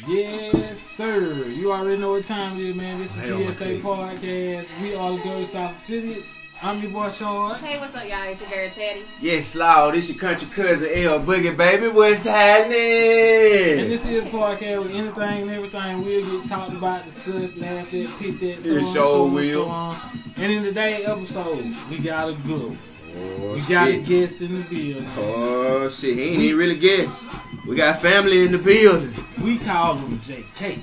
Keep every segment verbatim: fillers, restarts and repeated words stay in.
Yes, sir. You already know what time it is, man. This is the D S A Podcast. We are the Dirty South Affiliates. I'm your boy, Sean. Hey, what's up, y'all? It's your girl, Teddy. Yes, Lord. This your country cousin, L Boogie, baby. What's happening? And this is a podcast with anything and everything we'll get talked about, discussed, laughed at, picked at, so It on, sure so on, will. so on. And in today's episode, we got a good one. Oh, we got shit. a guest in the building. Oh, shit. He ain't even really guessed. We got family in the building. We call him J K.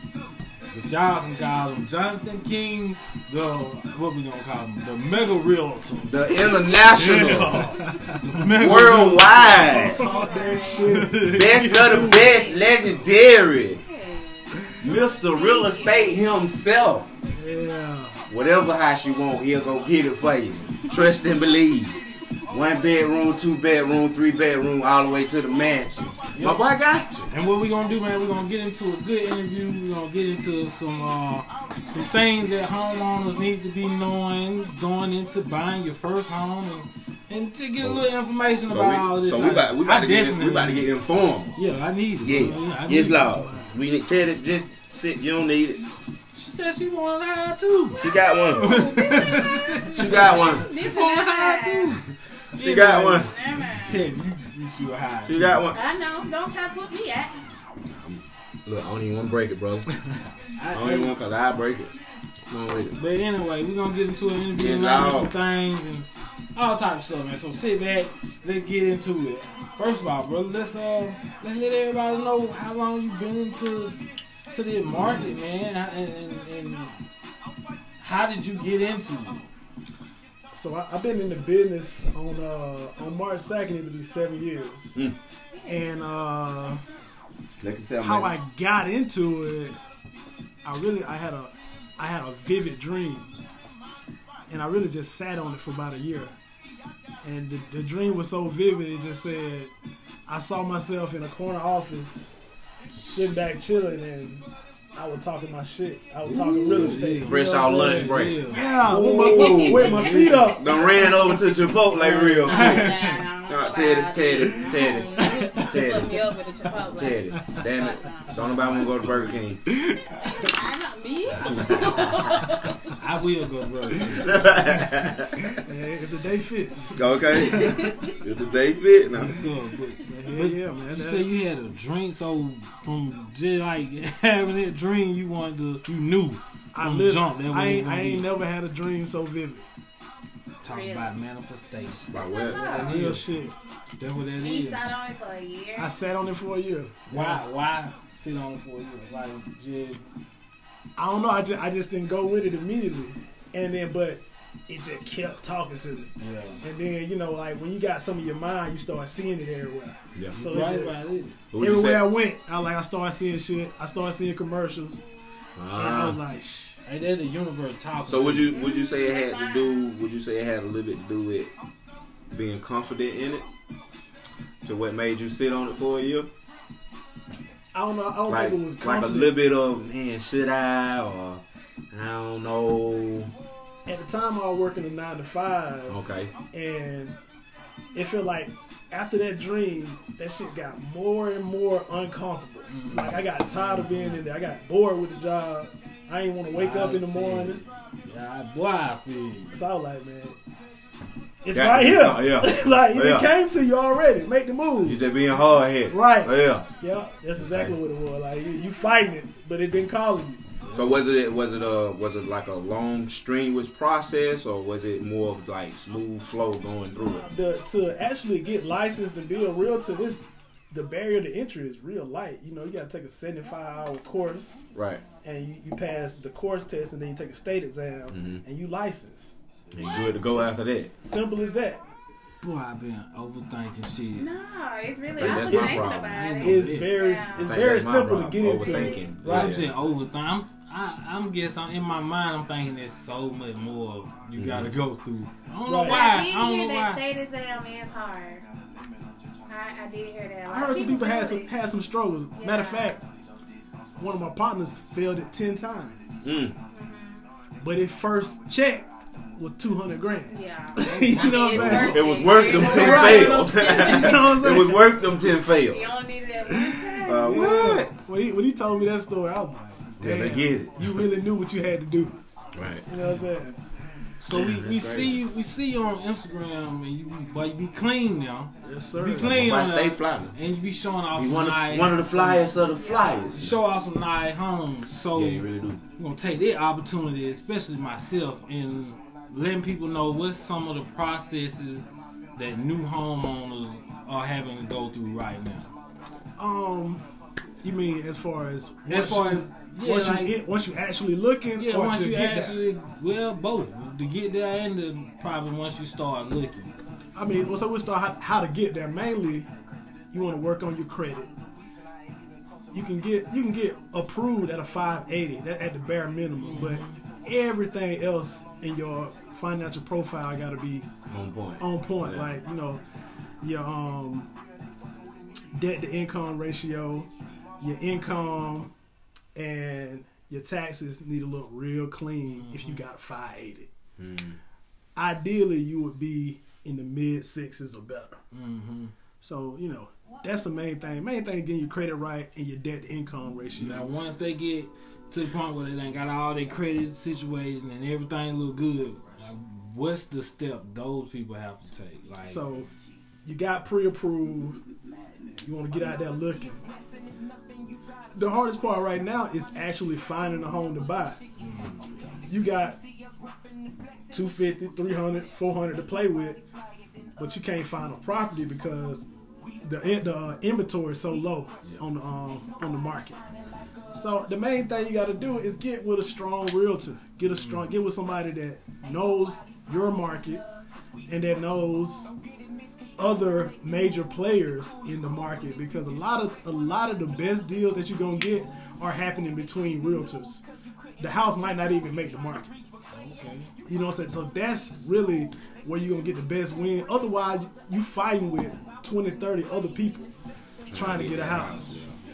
But y'all can call him Jonathan King, the, what we gonna call him? The Mega Realtor. The international, The Mega worldwide, Talk that shit. best of the best, legendary, Mister Real Estate himself. Yeah. Whatever house you want, he'll go get it for you. Trust and believe. One bedroom, two bedroom, three bedroom, all the way to the mansion. My boy got you. And what we gonna do, man, we're gonna get into a good interview. We're gonna get into some uh, some things that homeowners need to be knowing going into buying your first home, and, and to get a little information So about we, all this. so we about, we about I to get definitely we about to get informed. Yeah, I need it. Yeah, bro. I yes, need Lord. it. We need tell it, just sit. You don't need it. She said she wanted high too. She got one. She got one. She wanted high too. She got one. Tell me, you, you, you high. She got one. I know. Don't try to put me at. Look, I don't even want to break it, bro. I don't even want, cause I break it. Come on with it. But anyway, we're gonna get into an interview and Yeah, learn no. some things and all types of stuff, man. So sit back, let's get into it. First of all, bro, let's uh let's let everybody know how long you been into to the market, man, and, and, and how did you get into it? So I, I've been in the business on uh, on March second. It'll be seven years. Mm. And uh, Look at yourself, how man. I got into it, I really I had a I had a vivid dream, and I really just sat on it for about a year. And the, the dream was so vivid. It just said I saw myself in a corner office, sitting back chilling, and I was talking my shit. I was talking real estate. Fresh You know out what I'm lunch saying? break. Yeah. Yeah, with my, with my feet up. Done ran over to Chipotle real quick. Nah, No, Teddy, Teddy, Teddy, Put Teddy, me up with the Chipotle. Teddy. Damn it. Don't nobody want to go to Burger King. I know me. I will go, bro. Hey, if the day fits. Okay. If the day fit, now. So, but, Yeah, yeah, man. you That- said you had a dream, so from just like having that dream, you wanted to, you knew I from live, jump that I was ain't, gonna I ain't be. never had a dream so vivid. Talking Really? about manifestation. By what? That Real is. shit. That's what that He is. sat on it for a year. I sat on it for a year. Why? Why sit on it for a year? Like, just I don't know. I just, I just didn't go with it immediately, and then but it just kept talking to me. yeah. And then you know, like when you got some of your mind, you start seeing it everywhere. Yeah. So it Right just, about it. What you everywhere say? I went, I like I started seeing shit. I started seeing commercials, and I was Ah. like, Shh. Hey, that's the universe talking. So to would you would you say it had to do? Would you say it had a little bit to do with being confident in it? To what made you sit on it for a year? I don't know. I don't Like think it was like a confident. little bit of man, should I or I don't know. At the time, I was working a nine to five. Okay. And it felt like after that dream, that shit got more and more uncomfortable. Like I got tired of being in there. I got bored with the job. I didn't want to wake up in the morning. Yeah, boy, I feel you. So I was like, man, it's Got right to be here. some- yeah. Like it Yeah. came to you already. Make the You move. just being hard headed. Right. Yeah. Yeah, that's exactly what it was. Like you, you fighting it, but it been calling you. So was it was it a was it like a long strenuous process or was it more of like smooth flow going through it? The, to actually get licensed and be a realtor, this the barrier to entry is real light. You know, you got to take a seventy-five hour course. Right. And you, you pass the course test, and then you take a state exam, Mhm. and you license. And you good to go after that. Simple as that. Boy, I've been overthinking shit. No, it's really. That's I was my thinking problem. about it. It's Yeah. very, Yeah. it's I think very that's my simple to problem, get into. overthinking. Right. I'm Yeah. saying overthink. I'm, I, I'm guessing in my mind, I'm thinking there's so much more you gotta go through. I don't know Right. why. I I did don't hear know that why. state exam is hard. I, I did hear that. A lot I heard of some people had feel some it. had some struggles. Matter of Yeah. fact, one of my partners failed it ten times, Mm. but his first check was two hundred grand. Yeah. You I mean, know it's what I'm saying? worth It was worth them It's ten worth fails. them. You know what I'm It saying? was worth them ten fails. You only needed that one time. Uh, what? When he when he told me that story, I was like, Yeah, damn, they get it. you really knew what you had to do. Right. You know what I'm saying? So we, we That's see you we see you on Instagram and you be, boy, you be clean now. Yes, sir. You be clean Boy, on stay that, flying. and you be showing off He some one nice, of one of the flyers of the flyers. show off some nice homes. So Yeah, you really do. we're gonna take that opportunity, especially myself, and letting people know what some of the processes that new homeowners are having to go through right now. Um, you mean as far as As once far you, as yeah, once like, you in- once you actually looking, yeah, or once to you get actually well both to get there and to probably once you start looking. that? I mean, well, so we start how, how to get there. Mainly, you want to work on your credit. You can get you can get approved at a five eighty, that at the bare minimum, but everything else in your financial profile got to be On point. on point. Yeah. Like, you know, your um debt to income ratio, your income, and your taxes need to look real clean if you got a five eighty. Mm. Ideally, you would be in the mid sixes or better. Mm-hmm. So, you know, that's the main thing. Main thing, getting your credit right and your debt to income ratio. Now, once they get to the point where they done got all their credit situation and everything look good, what's the step those people have to take? Like, So, you got pre-approved. You want to get out there looking. The hardest part right now is actually finding a home to buy. You got two fifty, three hundred, four hundred to play with, but you can't find a property because the the uh, inventory is so low on the um, on the market. So the main thing you got to do is get with a strong realtor. Get a strong get with somebody that knows your market and that knows other major players in the market, because a lot of a lot of the best deals that you're gonna get are happening between realtors. The house might not even make the market. okay. You know what I'm saying? So that's really where you're gonna get the best win. Otherwise, you fighting with twenty, thirty other people trying to get a house.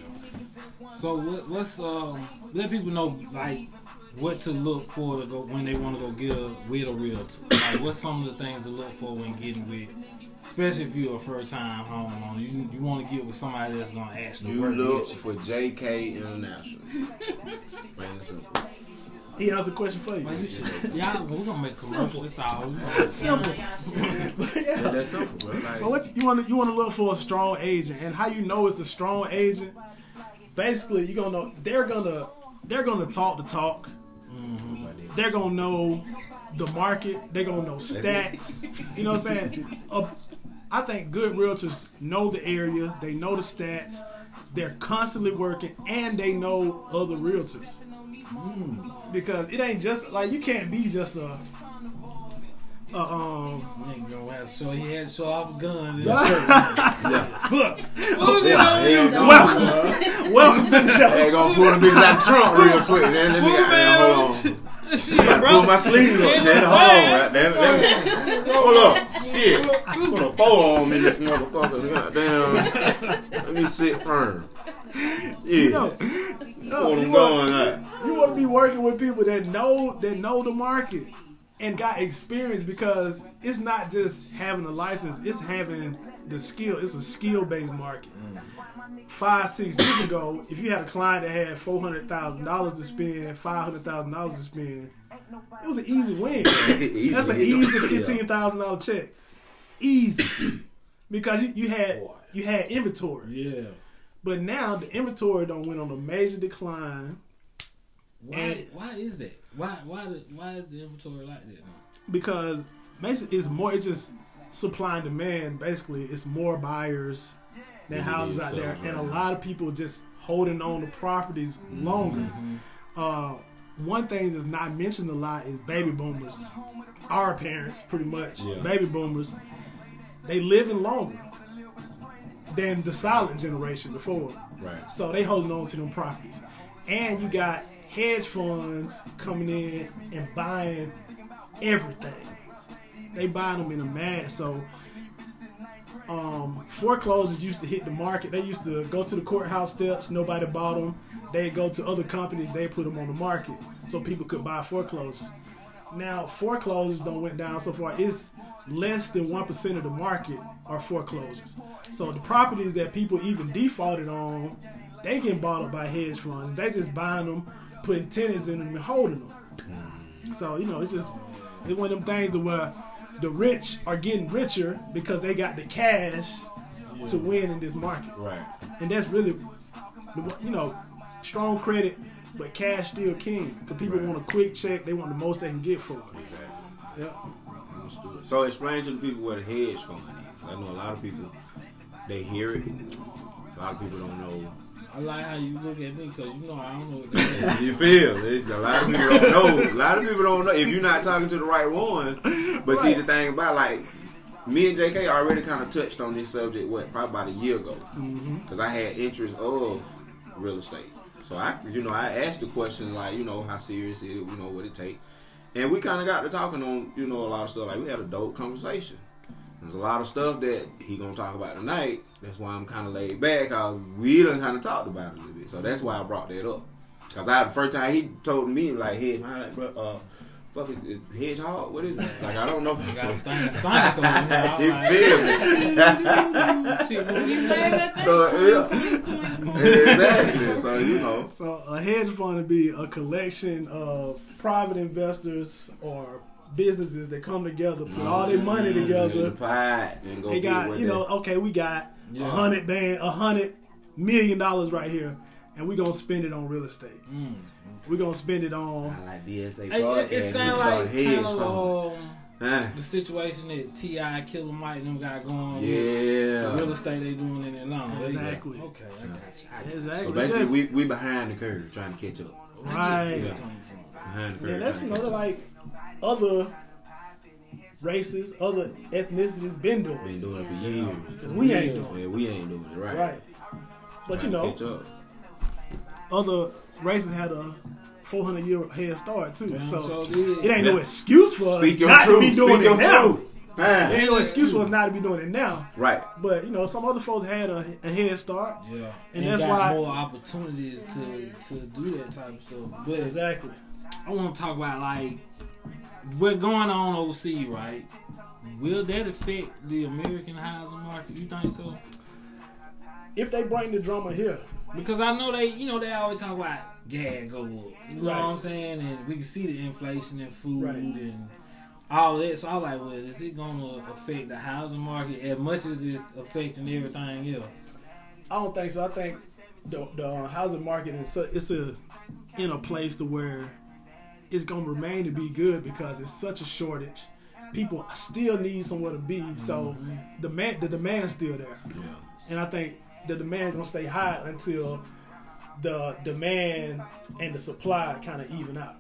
So what, what's um let people know like what to look for to go when they want to go get a with a realtor. Like what's some of the things to look for when getting with, especially if you're a first time homeowner. You you want to get with somebody that's gonna actually You work look with you. for J K International. Plain and simple. He has a question for you. Like you should, y'all, we're gonna make a commercial. It's all. we gonna- Simple. Yeah, Yeah. that's simple, bro. Like, But what you want to you want to look for a strong agent, and how you know it's a strong agent? Basically, you gonna know they're gonna they're gonna talk the talk. They're gonna know the market. They're gonna know stats. You know what I'm saying? Uh, I think good realtors know the area. They know the stats. They're constantly working, and they know other realtors. Because it ain't just like you can't be just a, a um. Nigga gonna have to show he had to show off a gun. yeah. Look, Yeah, yeah, go. Welcome, welcome to the show. Hey, gonna pull the bitch out the trunk real quick. Then let me Pull get man hold on. on. Shit, I bro. pull my sleeves up, Ted. Hold on, right there. Let me, hold up. Shit. Put a photo on me, this motherfucker. Goddamn. Let me sit firm. Yeah. You know, No, you I'm want, going at. you want to be working with people that know that know the market and got experience, because it's not just having a license; it's having the skill. It's a skill-based market. Five, six years ago, if you had a client that had four hundred thousand dollars to spend, five hundred thousand dollars to spend, it was an easy win. Easy. That's an easy fifteen thousand dollar check, easy, because you, you had you had inventory. Yeah. But now the inventory don't went on a major decline Why? And- Why is that? Why? Why? The, why is the inventory like that? Now? because basically it's more. It's just supply and demand. Basically, it's more buyers than It houses is out so, there, and a right. lot of people just holding on to properties longer. Uh, one thing that's not mentioned a lot is baby boomers. Our parents, pretty much, Yeah. baby boomers, they living longer than the silent generation before. Right. So they holding on to them properties. And you got hedge funds coming in and buying everything. They buying them in a mass. So um, foreclosures used to hit the market. They used to go to the courthouse steps. Nobody bought them. They go to other companies. They put them on the market so people could buy foreclosures. Now foreclosures don't went down so far. It's less than one percent of the market are foreclosures. So the properties that people even defaulted on they getting bought up by hedge funds. They just buying them, putting tenants in them, and holding them. So you know, it's just it's one of them things to where the rich are getting richer because they got the cash Yeah. to win in this market, Right. and that's really, the, you know, strong credit, but cash still king. Because people Right. want a quick check, they want the most they can get for it. Exactly. Yeah. Understood. So explain to the people what a hedge fund is. I know a lot of people, they hear it. A lot of people don't know. I like how you look at me because you know I don't know what that is. You feel it? A lot of people don't know. A lot of people don't know if you're not talking to the right ones. But see, the thing about like me and J K already kind of touched on this subject. What probably about a year ago, because I had interest of real estate. So I, you know, I asked the question like, you know, how serious it, you know, what it takes, and we kind of got to talking on, you know, a lot of stuff. Like we had a dope conversation. There's a lot of stuff that he gonna talk about tonight. That's why I'm kind of laid back, cause we done kind of talked about it a little bit. So that's why I brought that up. Cause I the first time he told me like, "Hedge, man, like, bro, uh, fuck it, is hedgehog, what is it?" Like I don't know. You got a thing of Sonic on here. You I'm feel like, me? shit, what You you play doing? that thing? So, yeah. Exactly. So you know. So a hedge fund would be a collection of private investors or businesses that come together, put all their money In the together. pot and go They get got, what you they- know, okay, we got Yeah. a hundred band, a hundred million dollars right here, and we gonna spend it on real estate. Mm. We gonna spend it on. I like D S A It, podcast. it, it we sounds start like hedge kind fund. of um, Huh? the situation that T I Killer Mike and them got going on with Yeah. the real estate they doing in Atlanta. There you go. Exactly. Okay, I got you. I got you. Exactly. So basically, That's- we we behind the curve trying to catch up. Right. Yeah. Behind the curve. And that's, you trying know, to catch up. like other races, other ethnicities been doing Been it. doing it for years. Cause we ain't doing Yeah, we ain't doing it right. it. Right. But you Trying know, to catch up. other races had a four hundred year head start too. Damn, So so did. it ain't no Yeah. excuse for Speak us your not truth. to be doing Speak it your now. truth. There Huh? ain't no excuse for us not to be doing it now. Right. But you know, some other folks had a, a head start. Yeah, And and, that's got why- more opportunities to to do that type of stuff. But Exactly. I want to talk about like what's going on overseas, right? Will that affect the American housing market? You think so? If they bring the drama here, Because I know they, you know, they always talk about gas go up. You know Right. what I'm saying? And we can see the inflation in food Right. and all that. So I was like, well, is it going to affect the housing market as much as it's affecting everything else? I don't think so. I think the, the housing market is so, it's a in a place to where it's gonna remain to be good because it's such a shortage. People still need somewhere to be, so the demand the demand's still there, Yeah. and I think the demand gonna stay high until the demand and the supply kind of even out.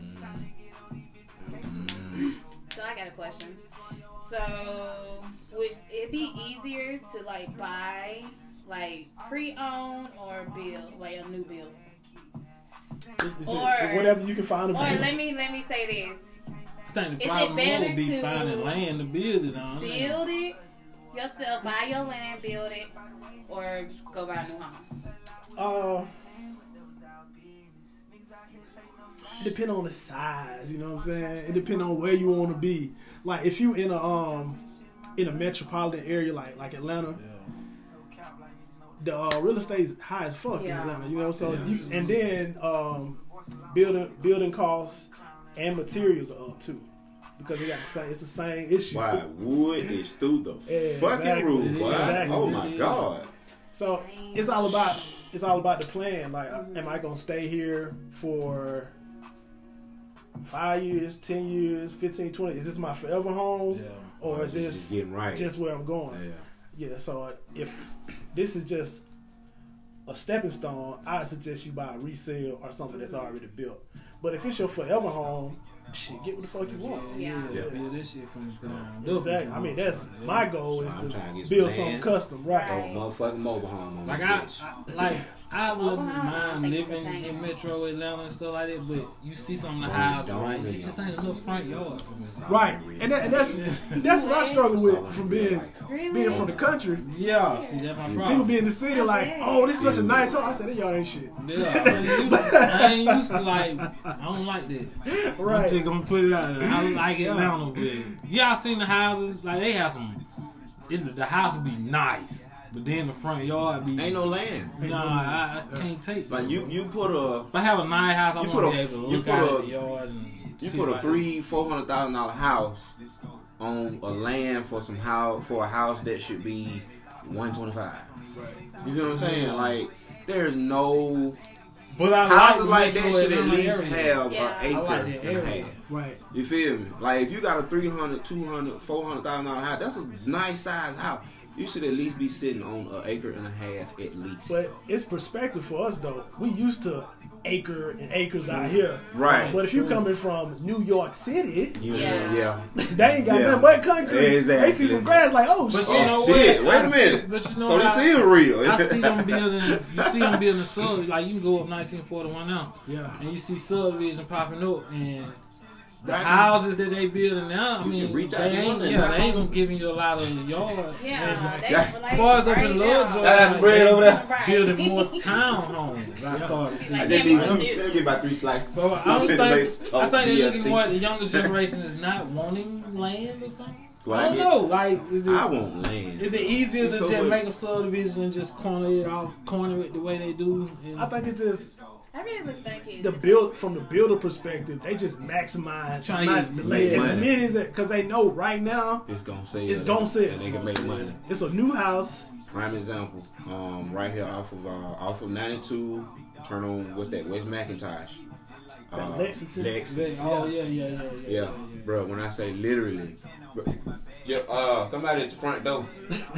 So I got a question. So would it be easier to like buy like pre-owned or build like a new build? It's just Or- whatever you can find. Or available. let me let me say this: I think the Is it problem better would be to finding land to build it on. build it yourself, buy your land, build it, or go buy a new home. Uh, depend on the size, you know what I'm saying? It depend on where you want to be. Like if you in a um in a metropolitan area like like Atlanta, the uh, real estate is high as fuck Yeah. in Atlanta, you know. So Yeah. you, and then um building building costs and materials are up too because they got the same. It's the same issue. Why wood is through the Yeah, fucking exactly. roof, boy. Exactly. Oh my god. So it's all about it's all about the plan. Like, am I gonna stay here for five years, ten years, fifteen, twenty? Is this my forever home, Yeah. or is This this is getting right. just where I'm going? Yeah. Yeah. So uh, if this is just a stepping stone, I suggest you buy a resale or something that's already built. But if it's your forever home, shit, get what the fuck you want. Yeah. Yeah, Yeah. build this shit from the ground. Exactly. I mean, that's my goal So is I'm trying to to get build some something land. custom, right? Right. Oh, motherfucking mobile home on Like the I, bitch. I like I wouldn't wow. mind Take living the time. in Metro Atlanta and stuff like that, but you see some of the Don't- houses, don't right? really It just know. ain't enough front yard for me. Right, and, that, and that's that's what I struggle with from being Really? being from the country. Yeah, see that's my People problem. be in the city like, oh, this is such a nice home. I said, that y'all ain't shit. Yeah, I ain't, used to, I ain't used to like. I don't like that. I'm Right. just gonna put it out there. I like Atlanta, but y'all seen the houses? Like they have some. It, the house would be nice, But then the front yard be Ain't no land. Nah, I, I can't take Like that. you, you put a If I have a nice house, I You want to put be a- able to you look put out a- at the yard and you see put a like- three four hundred thousand dollar house on a land for some house for a house that should be one twenty five. Right. You feel what I'm saying? Like there's no But I houses like like that metro should at Atlanta least area. have Yeah. an I like acre that and a area. half. Right. You feel me? Like if you got a three hundred, two hundred, four hundred thousand dollar house, that's a nice size house. You should at least be sitting on an acre and a half at least. But it's perspective for us though. We used to acre and acres out here. Right. But if you coming from New York City, You know, Yeah. yeah. they ain't got Yeah. nothing but concrete. Exactly. They see some grass like, oh But shit. you know Oh shit! what? Wait I a see- minute. but you know so this I- is real. I see them building. You see them building sub. Like you can go up nineteen forty-one now, Yeah. and you see subdivision popping up, and the Right. houses that they building now. I You mean, can reach out they to ain't. one and Yeah, knock they ain't on gonna giving you a lot of yard. Yeah, Exactly. they Yeah. like As far as up right in now. Lil That's like, bread they over there. Right. Building more townhomes. I started seeing. Like I that just need was two. serious. That'd be about three slices. So I don't think. Nice I toast think they're B L looking T. more at the younger generation is not wanting land or something. Well, I I don't get- know. Like, is it? I want land. Is it easier It's to so just much- make a subdivision and just corner it off, corner it the way they do? And I think it just I really think it. the build from the builder perspective, they just maximize Trying to not get the land as money. many as that because they know right now It's gonna sell. it's gonna sell. And they can make money. It's a new house. Prime example. Um, right here off of uh, off of ninety-two. Turn on what's that? West McIntosh. That Lexington? Lexington. oh yeah, yeah, yeah, yeah. Yeah, bro. When I say literally, bro, yeah. Uh, somebody at the front door.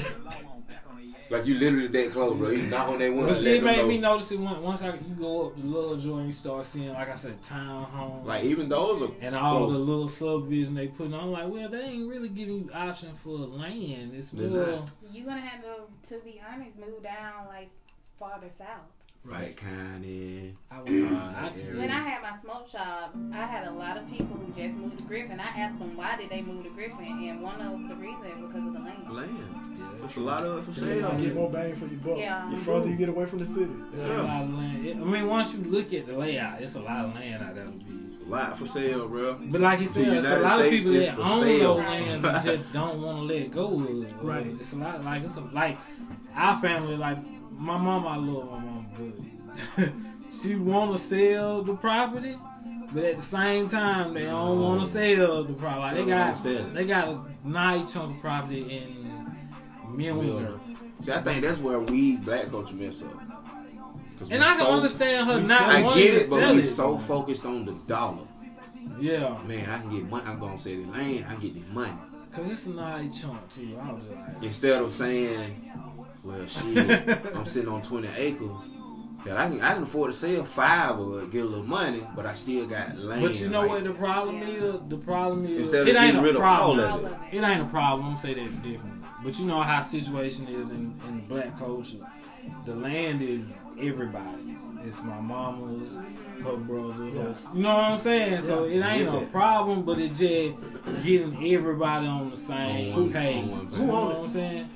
Like you literally that close, bro. You knock on that window. But see, let it them made know. me notice it once, once I, you go up to Lovejoy and you start seeing, like I said, townhomes. Like even those are and all close. the little subdivision they put on. I'm like, well, they ain't really giving you option for land. It's They're more. not. You're gonna have to, to be honest, move down like farther south. Right, County. I would, uh, I, When I had my smoke shop, I had a lot of people who just moved to Griffin. I asked them why did they move to Griffin, and one of the reasons because of the land. Land. yeah, There's a lot of it for So you sale. gonna get more bang for your buck. Yeah. The further you get away from the city. it's Yeah. a lot of land. It- I mean, once you look at the layout, it's a lot of land out there to be. A lot for sale, bro. But like you The said, there's a United lot of States people is that for own sale. those lands and just don't want to let go of it. Right. It's a lot like it's a, like our family. Like my mom, I love my mom, but she want to sell the property, but at the same time they don't want to sell the property. Like, they They don't got sell it. they got a nice chunk of property in Milner. See, I think that's where we black culture mess up. 'Cause And we I can so- understand her we not I wanting get to it, but sell we it. so focused on the dollar. Yeah, Man, I can get money. I'm gonna sell the land. I can get the money cause it's a nice chunk too. I was like, instead of saying, "Well, shit, I'm sitting on twenty acres. That I can I can afford to sell five or get a little money, but I still got land." but you know like, what the problem is? The problem is Instead of it ain't getting a rid of problem. all of it. It ain't a problem. I'm say that different. But you know how situation is in, in black culture. The land is everybody's. It's my mama's, her brother's. Yeah. You know what I'm saying? So Yeah, it I ain't get a that. problem, but it just getting everybody on the same On one- page. on one You page. know Who own what it? I'm saying?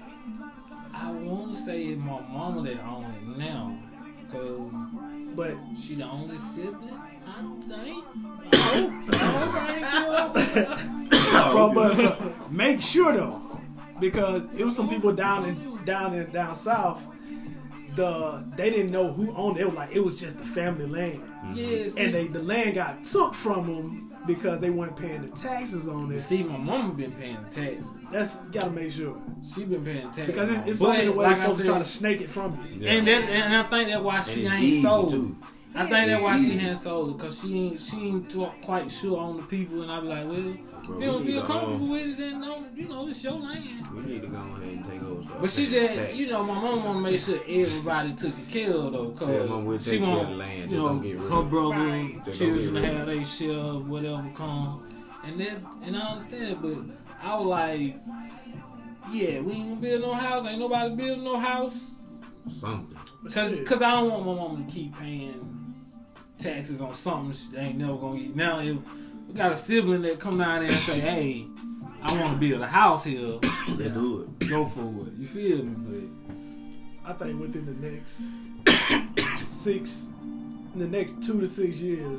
I want to say it's my mama that own it now, cause But she the only sibling. I think. I hope. I hope I ain't from, but make sure though, because it was some people down in down in down south. The they didn't know who owned it. It was like it was just the family land, Yes. and they the land got took from them because they weren't paying the taxes on it. See, my mama been paying taxes. That's you gotta make sure She been paying taxes because it's, it's But, so many ways like I folks said, try to snake it from you. Yeah. And that, and I think that's why And she it's ain't easy, sold. too. I think that's It's why she easy. ain't sold it because she ain't she ain't too, quite sure on the people, and I be like, well, Bro, if you we don't need feel to, comfortable um, with it, then no, you know it's your land. We need to go ahead and take over. start But she paying just, taxes. you know, my mom want to make sure everybody took the care of though, Yeah, Mom, we'll cause she take care of want, the land, you just know, don't get rid her of it. brother, Right. Just don't get children rid to of have it. their share of whatever come, and then and I understand it, but I was like, yeah, we ain't gonna build no house, ain't nobody building no house. Something. Cause, Shit. Cause I don't want my mom to keep paying taxes on something she ain't never gonna get. Now if we got a sibling that come down there and say, hey, I want to build a house here, They do it. go for it. You feel me? I think within the next six, in the next two to six years,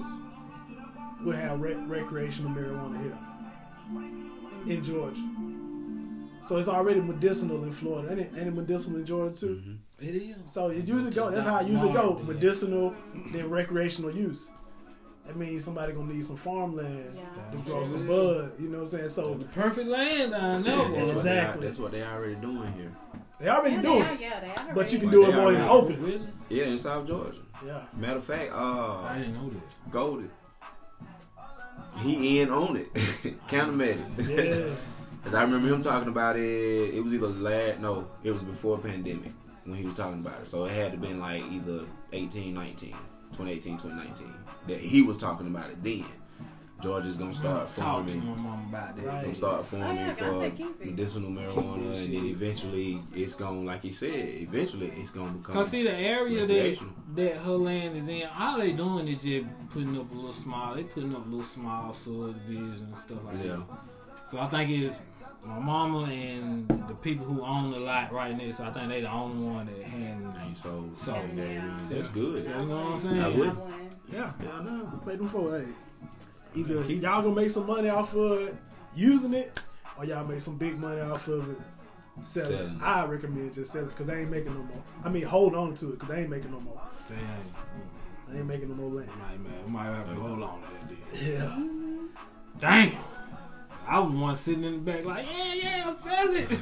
we'll have rec- recreational marijuana here in Georgia. So it's already medicinal in Florida. Ain't it, ain't it medicinal in Georgia too? Mm-hmm. It is. So it usually go. That's how I usually go. Medicinal, then recreational use. That means somebody gonna need some farmland Yeah. to grow some bud. You know what I'm saying? So The perfect land down there, That's boy. what, they are, Exactly. that's what they already doing here. they already Yeah, doing they are, it, yeah, they are but you can already. do it They more in the already- open. Really? Yeah, in South Georgia. Yeah. Matter of fact, I uh, didn't know that. Golden, he in on it. Countermeasure. Yeah. Cause I remember him talking about it. It was either last, no, it was before pandemic when he was talking about it. So it had to been like either eighteen, nineteen, twenty eighteen, twenty nineteen that he was talking about it then. Georgia's gonna start Talk to farming. my mom about that. Right. Gonna start farming Oh, yeah, I for said keep it. medicinal marijuana, and then eventually it's gonna, like he said, eventually it's gonna become. Cause see the area that recreational. that her land is in, all they doing is just putting up a little small. They putting up little small subdivisions and stuff like Yeah. that. So I think it's my mama and the people who own the lot right next. So I think they the only one that handle. And so, So, yeah. that's good. So you know what I'm saying? I would. I won. Yeah. Yeah, I know. Play them for hey. Either Keep- y'all gonna make some money off of it using it, or y'all make some big money off of it selling. Selling. I recommend just selling because they ain't making no more. I mean, hold on to it because they ain't making no more. They ain't. They ain't making no more land. Might, man, might have to hold on to that. Then. Yeah. Dang. I was one sitting in the back like, yeah, yeah, I'll sell it.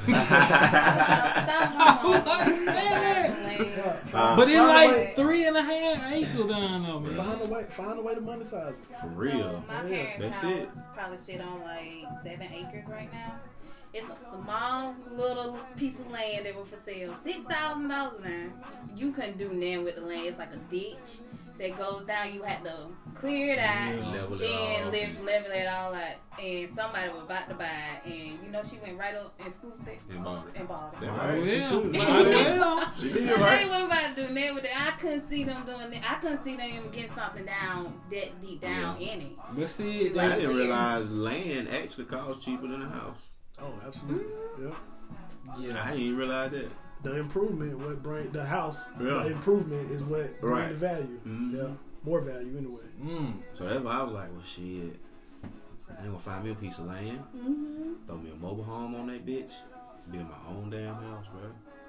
Yeah. Uh, But it's Find a like way- three and a half acres down there, man. Find a way. Find a way to monetize it. For real. My Yeah, parents' that's house it. probably sit on like seven acres right now. It's a small little piece of land that was for sale. Six thousand dollars now. You couldn't do nothing with the land. It's like a ditch that goes down. You had to clear it out, Yeah. Level it then off. live, level it all out. And somebody was about to buy it, and you know she went right up and scooped it And bought it. and bought it. That Oh, right. She yeah. should. Might as well. She They did wasn't right. about to do nothing with it. I couldn't see them doing that. I couldn't see them getting something down that deep down in it. But see, I that, didn't realize land actually costs cheaper than a house. Oh, absolutely. Yeah. yeah. I didn't even realize that. The improvement, what bring the house, Yeah. the improvement is what bring Right. the value. Mhm. Yeah, more value anyway. Mm. So that's why I was like, well, shit. I ain't gonna find me a piece of land, Mm-hmm. throw me a mobile home on that bitch, build my own damn house, bro.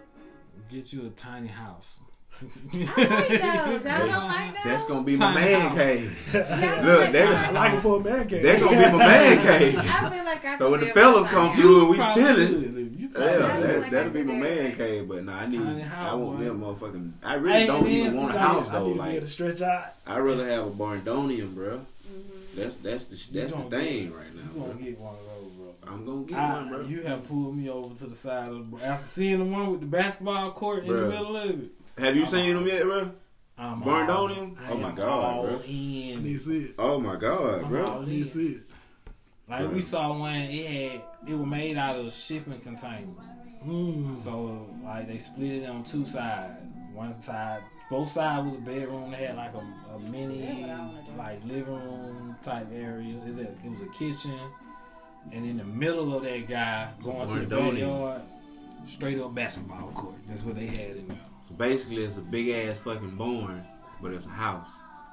Get you a tiny house. I like those. Y'all don't like those? That's gonna be my Tiny man house. cave. Y'all Look, like they- those? I like it for a man cave. That's gonna be my man cave. I feel like I So could when the live fellas outside. come through and we Probably chilling, could. You probably yeah, Probably that, like that'll I be my could man do. cave. But nah, I need, Tiny house, I want boy. me a motherfucking. I really Hey, don't it even is want a somebody- house I though. need to be able Like to stretch out. I rather have a barndonium, bro. Mhm. That's that's the You that's the gonna thing get- right You now, gonna bro. get one of those, bro. I'm gonna get I- one, bro. You have pulled me over to the side of the after seeing the one with the basketball court in Bruh. the middle of it. Have you seen them yet, bro? I'm Barndonium? all- I Oh my am God, all bro. I need in. to see it. Oh my god, I'm bro. all I need to see it. Like we saw one, it had it was made out of shipping containers. Mm. So like they split it on two sides. One side, both sides was a bedroom. They had like a, a mini like living room type area. It was, a, it was a kitchen, and in the middle of that guy going to the Barndonium. backyard, straight up basketball court. That's what they had in there. So basically, it's a big ass fucking barn, but it's a house,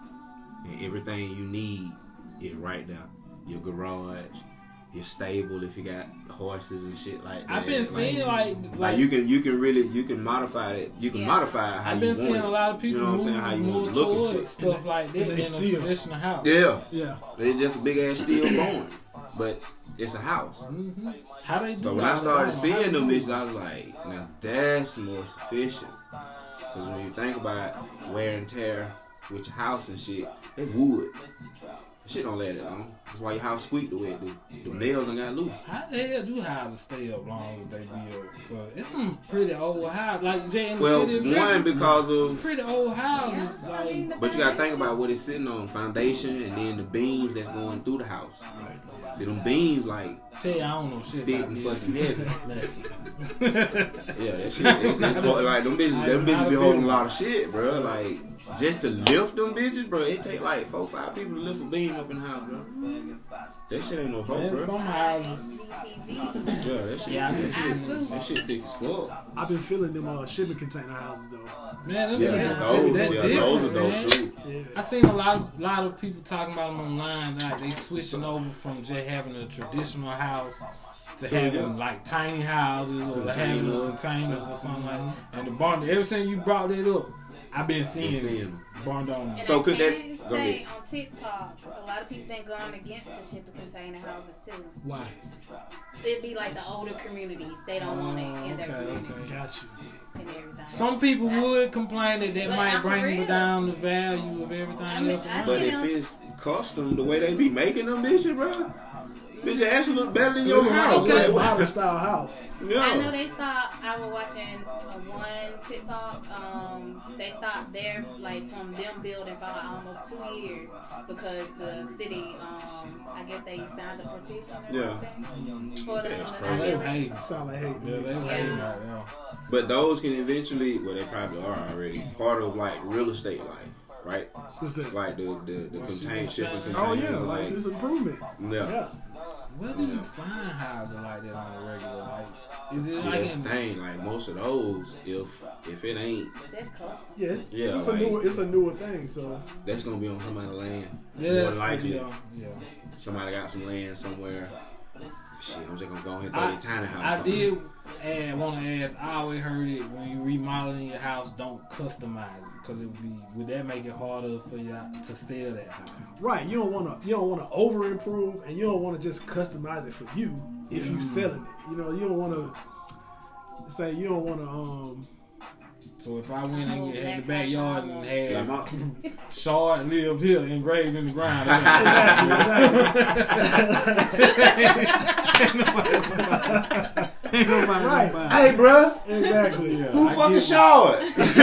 and everything you need is right there. Your garage, your stable if you got horses and shit like that. I've been seeing like Like like you can you can really you can modify it. You can Yeah. modify it how I've you been want seeing it. a lot of people You know what I'm move, saying? How you move want it to look and towards shit. stuff like that And in they a still- traditional house. Yeah, Yeah. it's just a big ass steel barn, but it's a house. hmm How they do So when that, I started don't know. How seeing they them do bitches, I was like, now that's more sufficient. Because when you think about wear and tear with your house and shit, it's wood. Shit don't let it on. That's why your house squeak the way it do. The nails done got loose. How the hell do houses stay up long as they be up? 'Cause it's some pretty old houses, like Jay in the Well, city of one Griffin, because of, pretty old houses. Yeah, I mean, Like, the but you gotta think about what it's sitting on, foundation, and then the beams that's going through the house. See them beams like tell you, I don't know shit thick about and this. fucking heavy. Yeah, that shit. It's, it's hard. Like them bitches, them bitches be holding a lot of shit, bro. Like just to lift them bitches, bro. It take like four, five people to lift a beam up in the house, bro. That shit ain't no joke, Man, bro. some houses, Yeah, that shit. Yeah, I that, can shit see. that shit thick as fuck. I've been feeling them uh, shipping container houses though. man, them Yeah, yeah, those, that yeah, different, those are man. dope too. Yeah. I seen a lot, of, lot of people talking about them online. Like they switching over from just having a traditional house to So, having yeah. like tiny houses or to having Containers. containers or something like that. And the barn, ever since you brought that up, I've been seeing, Been seeing them. barn dormers. And So I could that- can go say ahead. on TikTok, a lot of people been going against the shipping container houses too. Why? It'd be like the older communities; they don't want it in their Oh, okay, community okay. Got you. and everything. Some people would complain that that But might I'm bring real. down the value of everything I mean, else I around. But You if know. it's custom, the way they be making them bitches, bro, bitch, it actually look better than your Your house. house, Like, modern style house. yeah. I know they stopped. I was watching uh, one TikTok. Um, they stopped there, like from them building for like almost two years because the city. Um, I guess they signed a petition. Or Yeah. something for them That's to Oh, not they build. hate. Sound like hey. Yeah, they Yeah. hate right now. But those can eventually, well, they probably are already part of like real estate life, right? What's that? Like the the, the contained shipping containers. Oh yeah, like like, it's improvement. yeah. Yeah. Where do you find houses like that on the regular? Like, is it See, like that's in the thing. Like most of those, if if it ain't, That's cool. Yeah. Yeah, It's like- a newer. It's a newer thing. So that's gonna be on somebody's land. yeah, More that's than likely, yeah, yeah. somebody got some land somewhere. Shit, I'm just gonna go ahead and throw I, the tiny house. I on did it. and want to ask. I always heard it when you remodeling your house, don't customize it because it would be would that make it harder for you to sell that house? right, you don't want to. You don't want to over improve, and you don't want to just customize it for you if you selling it. You know, you don't want to say you don't want to. Um. So if I went and Oh, had the black backyard house, and Like had my, Shard lived here engraved in the ground. Ain't nobody Right. gonna buy it. hey, bruh, Exactly. Yeah, who I fucking get it. showered? It'd be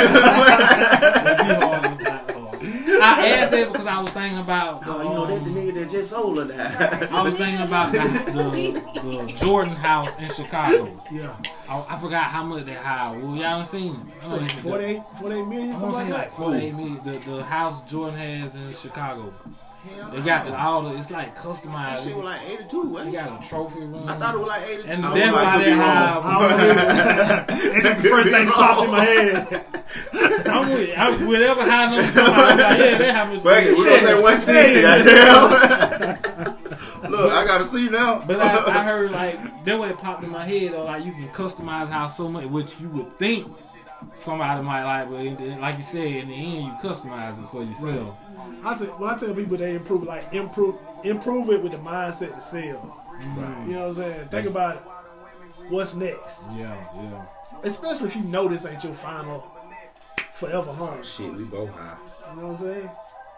hard, it's not hard. I asked that because I was thinking about. The, Oh, you know that the um, nigga that just sold her that. I was thinking about the, the, the Jordan house in Chicago. Yeah. I, I forgot how much they hired. Well, y'all done seen it. I know Like it's the- forty-eight, forty-eight million, I something want to like say that. like forty-eight million. The, the house Jordan has in Chicago. They got the, all the, it's like That customized. shit was like eighty-two, They wasn't it? got a trophy room. I thought it was like eighty-two. And I then was like, by could be that wrong. high, It's just the first thing that popped in my head. I'm with, I'm, whatever high number come out, I'm like, yeah, they have it. Fuck it, we gonna say one sixty. Goddamn. Look, I gotta see now. But I, I heard like that way it popped in my head though, like you can customize how so much, which you would think somebody might like, but in the- like you said, in the end you customize it for yourself. I tell, when I tell people they improve, like improve, improve it with the mindset to sell. Right. You know what I'm saying? Think That's- about it. What's next? Yeah, yeah. Especially if you know this ain't your final, forever home. Shit, we both high. You know what I'm saying?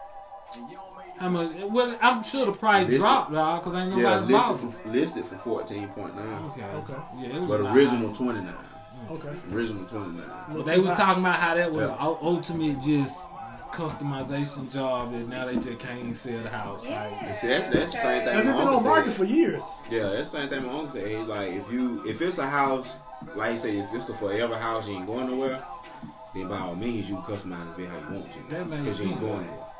How much? Well, I'm sure the price Listed. dropped, dog, because ain't Yeah, nobody bought listed it. for, listed for fourteen point nine. Okay. Okay. Yeah, it was But a lot original higher. twenty-nine. Okay. Original twenty-nine. But they were talking about how that was Yeah. an ul- ultimate just customization job, and now they just can't even sell the house. Like, Yeah. See, that's, that's the same thing Because my it's been uncle on market said. for years. Yeah, that's the same thing my uncle said. He's like, if you, if it's a house, like he said, if it's a forever house, you ain't going nowhere, then by all means, you can customize it how you want to. That makes Because you ain't sense. going nowhere.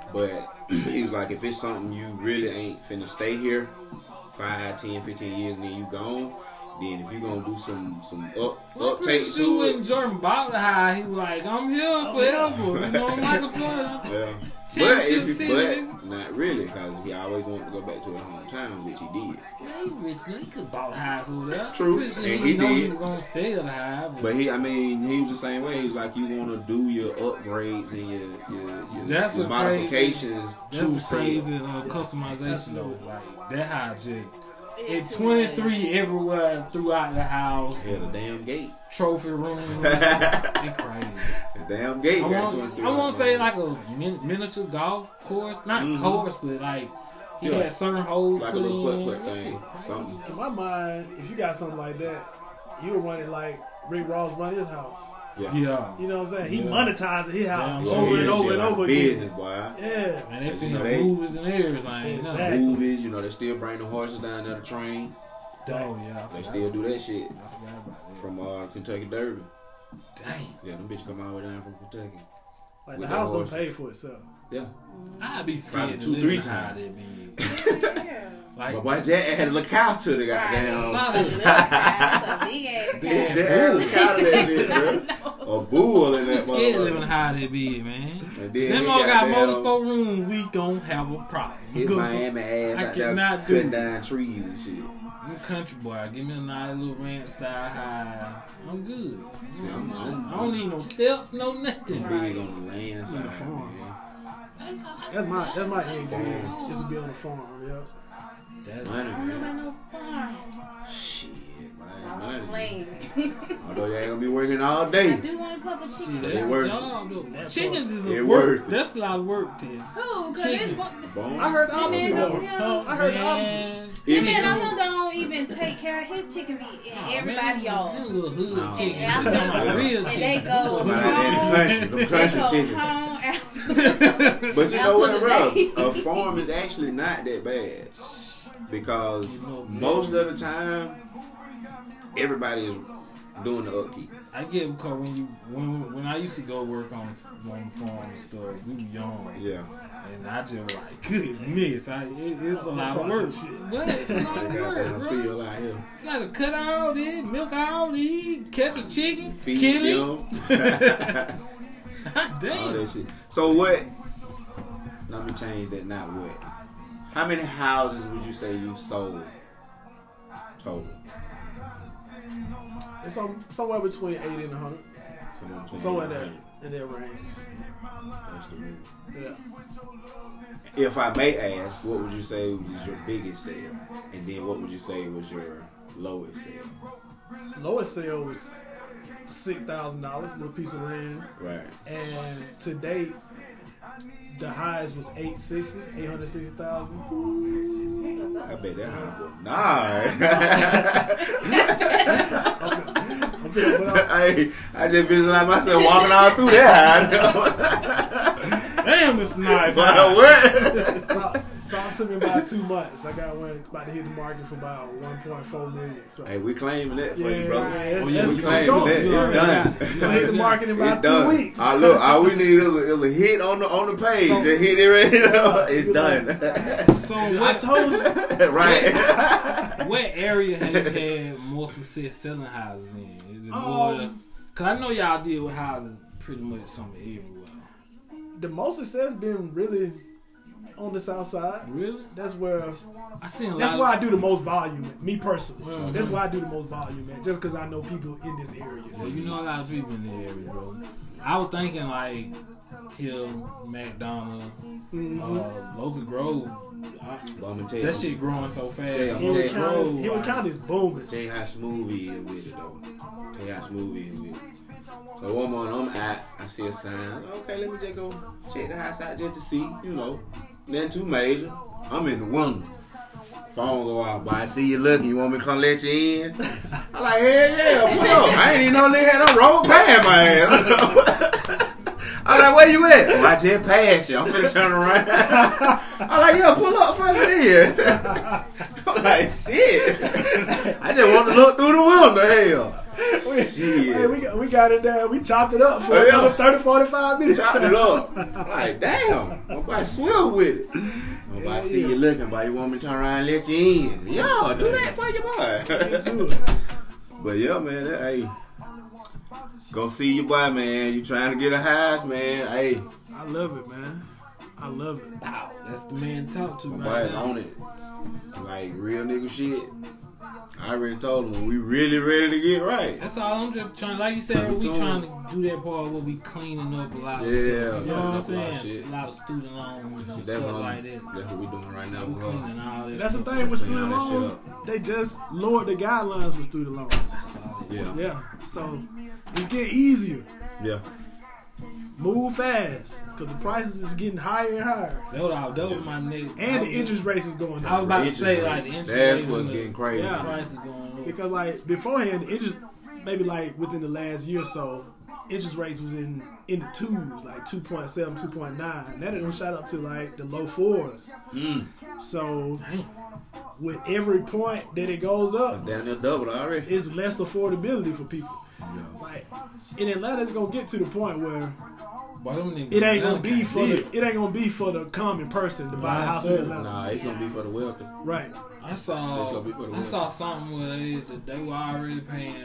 But he was like, if it's something you really ain't finna stay here five, ten, fifteen years and then you gone, then if you gonna do some some up well, pretty uptake sure to when it, Jordan bought the house, he was like, I'm here forever. You know, Michael Jordan. yeah. But Championship if you, city. but not really, because he always wanted to go back to his hometown, which he did. Yeah, he rich now. He could bought the house over there. True, Pretty sure and he he know he did. was gonna sell the house. But he, I mean, he was the same way. He was like, you want to do your upgrades and your your, your, That's your a modifications That's to a sell. crazy uh, customization though. Like that house just. It's It's twenty-three everywhere throughout the house. Yeah, the damn gate. Trophy room. the It's crazy. damn gate I got want, twenty-three. I want to say like a min- miniature golf course, not Mhm. course, but like he Yeah. had certain holes like a put little in. putt putt That thing, shit crazy. something. In my mind, if you got something like that, you would run it like Rick Ross run his house. Yeah. Yeah, You know what I'm saying? He Yeah. monetizes his house Yeah, over Yeah, and shit over and like over business, again. boy. Yeah. and they You finna know, they- movies and everything. Exactly. No. Movies, you know, they still bring the horses down there to train. Oh yeah, I They forgot, still do that shit I forgot about that. from uh, Kentucky Derby. Dang, Yeah, them bitches come all the way down from Kentucky. Like With the that house don't horse. pay for itself. Yeah. I'd be Probably scared to two, live three in a house times. that big. Yeah. Like, My boy Jack had to look out to the goddamn. Solid. Look, that's a big ass Big Jack cat. had to look out to that shit, bro. A bull in I'm that scared to live in a motherfucker. house that big, man. And then Them he all got goddamn multiple rooms, we gon' have a problem. his Because Miami ass I out there cannot do cutting it. down trees and shit. I'm a country boy. Give me a nice little ranch style high. I'm good. Yeah, I'm- I'm- I don't need no steps, no nothing. Big on the land side. On the farm. man. That's my that's my end game. Is to be on the farm. Yeah. That's Money, I don't know man. about no farm. Shit, man. I'm Money. playing. Although you ain't gonna be working all I day. do want a couple shit. chickens. That's It a worth it. job, though. That Chickens is a It work. worth it. That's a lot of work, Tim. Who? Cause Chicken. it's one. Boom. I heard the And opposite then though. over here, I heard the opposite. Man. This If man you- on here don't even take care of his chicken feet and Nah, everybody man, y'all. Them little hood No. chickens. And I'm Them just- my real and they chickens. go Them Somebody my in home. the country, the They country go chicken. home after. But you know what, After bro? the day. A farm is actually not that bad because most of the time, everybody is doing the upkeep. I get it because when you when when I used to go work on on the farm and stuff, we were young. Yeah. And I just was like, goodness, I, it, it's a lot of work. What? It's a lot of They got work, that bro. feel out here. You gotta cut all this, milk all these, catch a chicken, Feed kill it. them. God All damn. that shit. So what? Let me change that. Not what. How many houses would you say you sold total? It's some, somewhere between eighty and a hundred. Somewhere between Somewhere eight there and in that range. That's the move. Yeah. If I may ask, what would you say was your biggest sale, and then what would you say was your lowest sale? Lowest sale was six thousand dollars, little piece of land, Right. and to date, the highest was eight sixty, eight hundred sixty thousand. I bet that house was nice. Okay, but I, Hey, I just visualize like myself walking all through that. Damn, it's nice. But what? talk, talk to me about two months. I got one about to hit the market for about one point four million. So Hey, we claiming that for yeah, you, brother. yeah, it's, Oh, yeah, it's, we it's claiming going. that. You It's already done. got it. It's gonna hit the market in It's about two done. weeks. Ah, look, all we need is a, is a hit on the on the page. So- Just hit it right there. It's done. So I what, told you. Right. what area have you had more success selling houses in? Is it more? Um, Cause I know y'all deal with houses pretty much somewhere everywhere. The most success been really on the south side. Really? That's where. I seen a That's lot. why Of, I do the most volume. Me personally. Mhm. That's why I do the most volume, man. Just because I know people in this area. Yeah, you know a lot of people in the area, bro. I was thinking like Hill, McDonald, Mhm. uh, Logan Grove. I, But I'm gonna tell you, that shit growing so fast. Yeah, Logan Hillwood yeah. County, Grove, Hillwood like- County is booming. tell you how smooth he is with it though. Tell you how smooth he is with it. So one morning I'm at, I see a sign. Okay, let me just go check the house out just to see, you know. Nothing too major. I'm in the window. Phone go out, boy. I see you looking. You want me to come let you in? I'm like, hell yeah, pull up. I ain't even know they had no road past my ass. I'm like, where you at? Oh, I just passed you. I'm finna turn around. I'm like, yeah, pull up for me then. I'm like, shit. I just want to look through the window. Hell. Shit. Hey, we got, we got it there. We chopped it up for Oh, yeah. another thirty, forty-five minutes. Chopped it up. I'm like, damn. I'm about to swill with it. I'm about to see you looking, boy. You want me to turn around and let you in? Yeah, do that for your boy. But yeah, man, that, hey. Go see your boy, man. You trying to get a house, man. Hey, I love it, man. I love it. Wow, that's the man to talk to my right boy's now. on it. Like, real nigga shit. I already told him we really ready to get right. That's all I'm just trying. Like you said, we Tune. trying to do that part where we cleaning up a lot of Yeah, stuff. You know cleaning what I'm up a lot of saying? shit. A lot of student loans and See, stuff that's, what like I'm- that. that's what we doing right now. We with her. cleaning all that. That's the stuff thing with Clean student all that shit loans. They just lowered the guidelines for student loans. That's all it is. Yeah, Yeah. So it's getting easier. yeah. Move fast. Because the prices is getting higher and higher. That was, that was my next. And the interest rates is going I was up. about to Interest say rate. like the interest That's rate what's and the- getting crazy. Yeah. Price is going up. Because like beforehand, the interest maybe like within the last year or so, interest rates was in in the twos, like two point seven, two point nine. Now they done shot up to like the low fours. Mm. So with every point that it goes up, Down there double already. it's less affordability for people. Yeah. Like in Atlanta, it's gonna get to the point where Boy, them niggas- it ain't them gonna be kinda for did. the it ain't gonna be for the common person to buy a Nah, house in sir. Atlanta. Nah, it's gonna be for the wealthy. Right. I That's saw gonna be for the I win. saw something where they, that they were already paying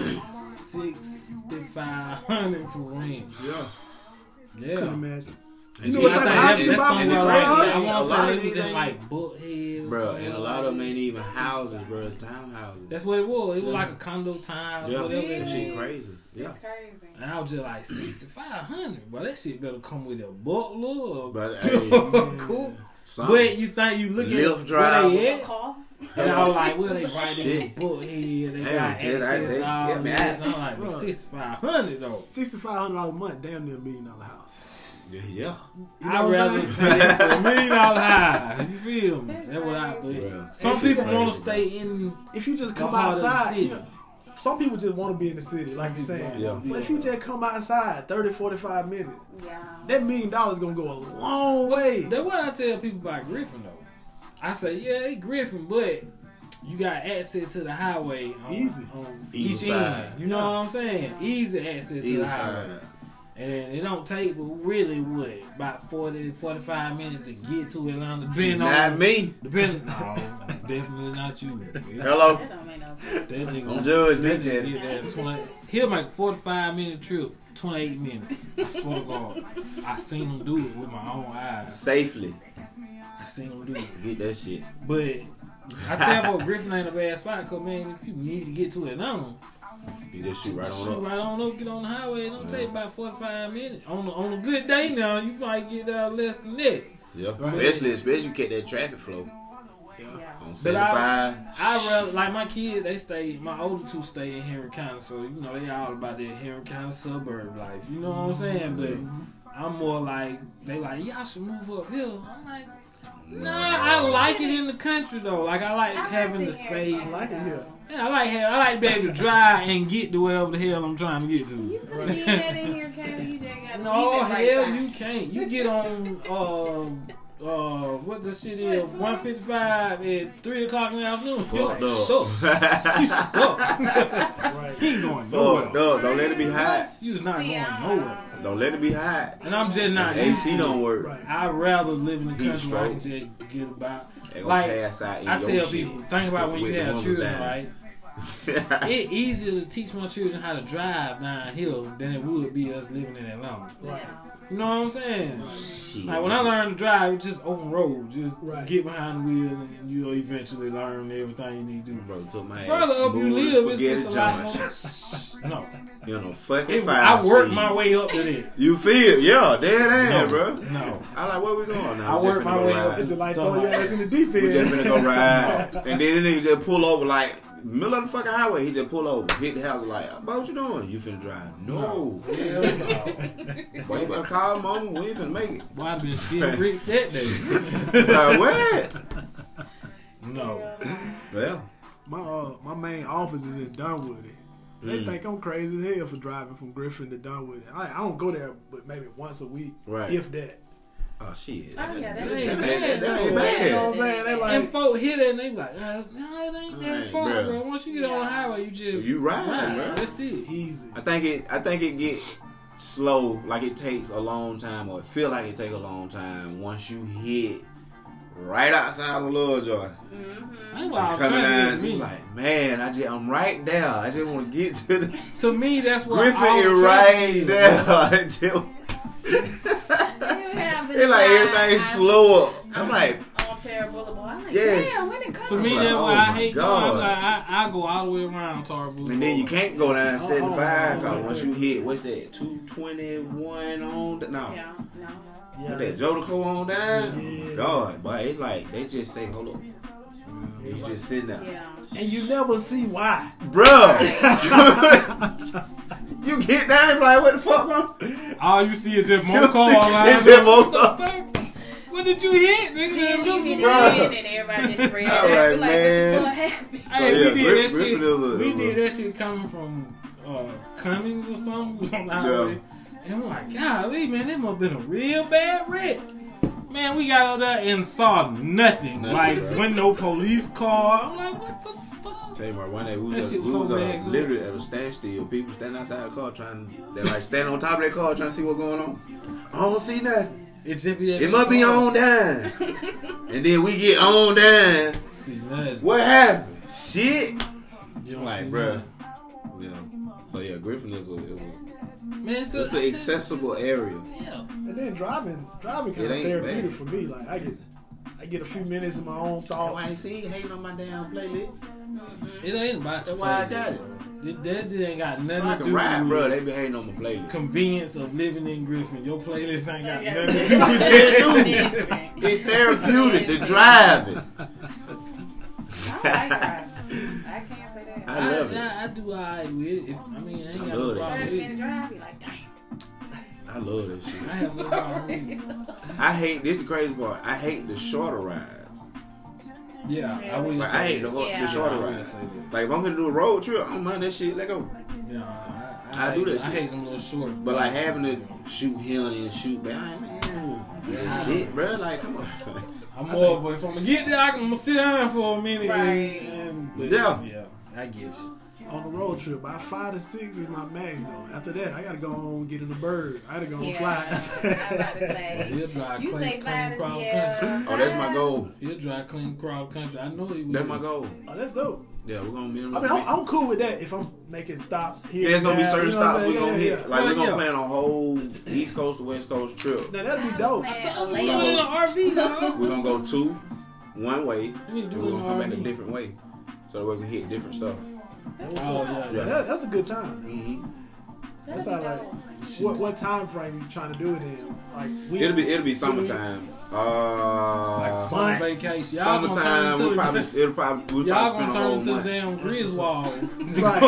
sixty five hundred for rent. Yeah. Couldn't Yeah, imagine. You know See, what I type of think house that- you that's buy something for where, three like, hundred? I A want lot to of say it these was in ain't- like Buckhead. Bro, and a lot of them ain't even houses, bro. It's townhouses. That's what it was. It was Yeah. like a condo town, Yeah, whatever. that it shit was. crazy. Yeah. It's crazy. And I was just like sixty-five hundred, but that shit better come with a butler. But hey, Cool. something. But you think you look at Lift where drive. they A at? car. And I was like, well, they right in Shit. Buckhead. They Damn, got kid, I- access they to all kept me this. out. And I'm like, Bro. sixty-five hundred though. Sixty-five hundred dollars a month, damn near a million dollar house. Yeah, yeah. You know I'd what rather I'm pay saying? for a million dollar high. You feel me? That's what I. But Bro, some that people shit want to crazy, stay in. If you just The come heart of the outside, city. you know, some people just want to be in the city, like you're saying. Yeah. But if you just come outside thirty, forty-five minutes, Yeah. that million dollars going to go a long way. That's what I tell people about Griffin though. I say, yeah, they Griffin, but you got access to the highway on, Easy. on Either each side. end. You know Yeah. what I'm saying? Easy access to Either the highway. side. And it don't take but really what about forty, forty-five minutes to get to Atlanta. Depending Not on me. Depending, no, definitely not you. Hello. That don't make no sense. That nigga Don't judge me, that nigga Teddy. get there twenty. He'll make a forty-five minute trip, twenty-eight minutes. I swear to God, I seen him do it with my own eyes. Safely. I seen him do it. Get that shit. But I tell you, Griffin ain't a bad spot, cause man, if you need to get to Atlanta, You just shoot right shoot on up. right on up, get on the highway. It don't take about forty-five minutes. On a, on a good day now, you might get uh, less than that. Yeah. Especially, especially you get that traffic flow Yeah. on But seventy-five. I rather like my kids. They stay. My older two stay in Henry County, so you know they all about that Henry County suburb life. You know what I'm saying? But I'm more like they like y'all should move up here. I'm like, nah, I like it in the country though. Like I like I having the like space. Henry I like it here. Yeah, I like have, I like to be able to drive and get to wherever the hell I'm trying to get to. You could get that in here, Kevin. You just got to No, leave it right hell, side. you can't. You get on, uh, uh, what the shit is, one fifty-five at three o'clock in the afternoon. You're like, Fucked stuck. up. You stuck. Right. He ain't going Fucked nowhere. up. Don't let it be hot. You just not See, going I- nowhere. Don't let it be hot. And I'm just not A used C to don't it. work. Right. I'd rather live in the Heat country where I can stroke. just get about. They gonna Like, pass out in I your tell shit. people, think about when you With the have ones children, down. right? It's easier to teach my children how to drive down hills than it would be us living in Atlanta. Right. You know what I'm saying? Shit. Like when I learned to drive, it's just open road. Just Right. get behind the wheel and you'll eventually learn everything you need to do. Bro, took my ass Further up you smooth as live, spaghetti it's just a lot Johnson. more. No. You know, fucking It, five I worked speed. my way up to that. You feel? Yeah, dead ass, No, bro. no. I like, where we going now? I We just worked finna my go way ride. up It's just like Stuff throw your like ass in the deep We just end. finna go ride. And then the nigga just pull over, like, middle of the fucking highway. He just pull over, hit the house, like, bro, what you doing? You finna drive? No. Hell no. Boy, you better call mama. We ain't finna make it. Boy, I've been shitting bricks that day. Like, what? No. Well, My uh, my main office is in Dunwoody. They Mm. think I'm crazy as hell for driving from Griffin to Dunwoody. I, I don't go there, but maybe once a week, Right. if that. oh, shit. Oh, yeah, that's that, bad. that, that, that ain't You know what bad. I'm saying? They And like, folk hear that and they be like, uh, no, it ain't that Right, far, bruh. bro. Once you get on the highway, you just You ride, bro. That's it. easy. I think it. I think it get slow. Like it takes a long time, or it feel like it take a long time once you hit right outside of Lovejoy. Mm-hmm. That's why I'm Coming trying to down, get me. you like, man, I just, I'm right there. I just want to get to the To me, that's what Griffin all is the right traffic is, there. bro. I just- It's It's like everything's slow up. I'm like, on Terra Boulevard. I'm like, Yes. damn, when it comes. To me, Like, that's oh why I my hate God. going. I'm like, I, I go all the way around Tar Boulevard. and then you can't go down seventy-five oh, because oh, once oh. you hit, what's that, two twenty-one on, the, no, Yeah, no. Yeah. what that, Jodico on down? Yeah. God, but it's like, they just say, hold up. You just sitting there. Yeah. And you never see why. Bruh, you get down and be like, what the fuck, man? all you see is just more You cars. see- Like, it's just more what the fuck? What did you hit, nigga? You That leave it invisible- Bruh. in and everybody just spread All out. right, Like, man. what happened? Hey, So, we yeah, did Griff- that shit. Griffin is a- we is a- did that shit coming from uh, Cummings or something. We was on the highway. And we're like, golly, man, that must have been a real bad wreck. Man, we got out there and saw nothing. Nothing, like, bro. when no police car. I'm like, what the fuck? Tell you about one day we That was, shit we was was so uh, bad, good. literally at a standstill. People standing outside the car trying, they like standing on top of their car trying to see what's going on. I don't see nothing. It just be It must be on down. And then we get on down. See nothing. What happened? Shit. You don't Like, see bruh. nothing. Yeah. So yeah, Griffin is a is a Man, it's, it's an accessible area. Yeah. And then driving, driving kind It of ain't therapeutic bad. for me. Like I get, I get a few minutes of my own Oh, I ain't thoughts. seen you hating on my damn playlist. It ain't about That's your why I playlist, got it. bro. That, that just ain't got So nothing I to can do ride, with bro. They be hating on my playlist. convenience of living in Griffin. Your playlist ain't got Yeah. nothing to do with Yeah, that. dude. It's therapeutic. The driving. I like driving. I can't say that. I love it. I, I do alright with it. If, I mean, I ain't I got love no that problem shit. with thirty minute it. drive, be like, damn. I love that shit. I have no problem with it. I hate this. The crazy part. I hate the shorter rides. Yeah, I wouldn't Like say I hate the, that. ho- Yeah. the shorter I wouldn't rides. say that. Like if I'm gonna do a road trip, I don't mind that shit. Let go. Yeah, I, I, I do hate- that I shit. hate them little short. But like having to shoot here and shoot back, man, that shit, bro. Like come on. I'm more of a, if I'm gonna get there, I can sit down for a minute. Right. And, and, Yeah. yeah, I get you. On the road trip, about five to six is my max though. After that, I gotta go on get in the bird. I gotta go on Yeah, fly. I'm about to say. He'll drive You clean, say clean five, crowd yeah. country. Oh, that's my goal. He'll drive clean crowd country. I know he will. That's my goal. Oh, that's dope. Yeah, we're gonna be. I mean, I'm, I'm cool with that if I'm making stops here. There's and gonna be there, certain you know what stops I'm we're saying? gonna Yeah, hit. yeah. Like Well, we're gonna yeah. plan a whole East Coast to West Coast trip. Now that'd be dope. I told you, you, in an R V, dog. We're gonna go two, one way, You need and to do we're it gonna in come back a R V. different way, so that we can hit different stuff. Oh, yeah, Yeah, that, that's a good time. Mm-hmm. That's how like what what time frame you trying to do it in? Like when, It'll be it'll be two summertime. weeks? Uh, Summer What? vacation. Y'all gonna turn summertime. into We'll the, probably it'll probably we'll y'all probably gonna spend a turn whole into the month. damn Griswold. Right.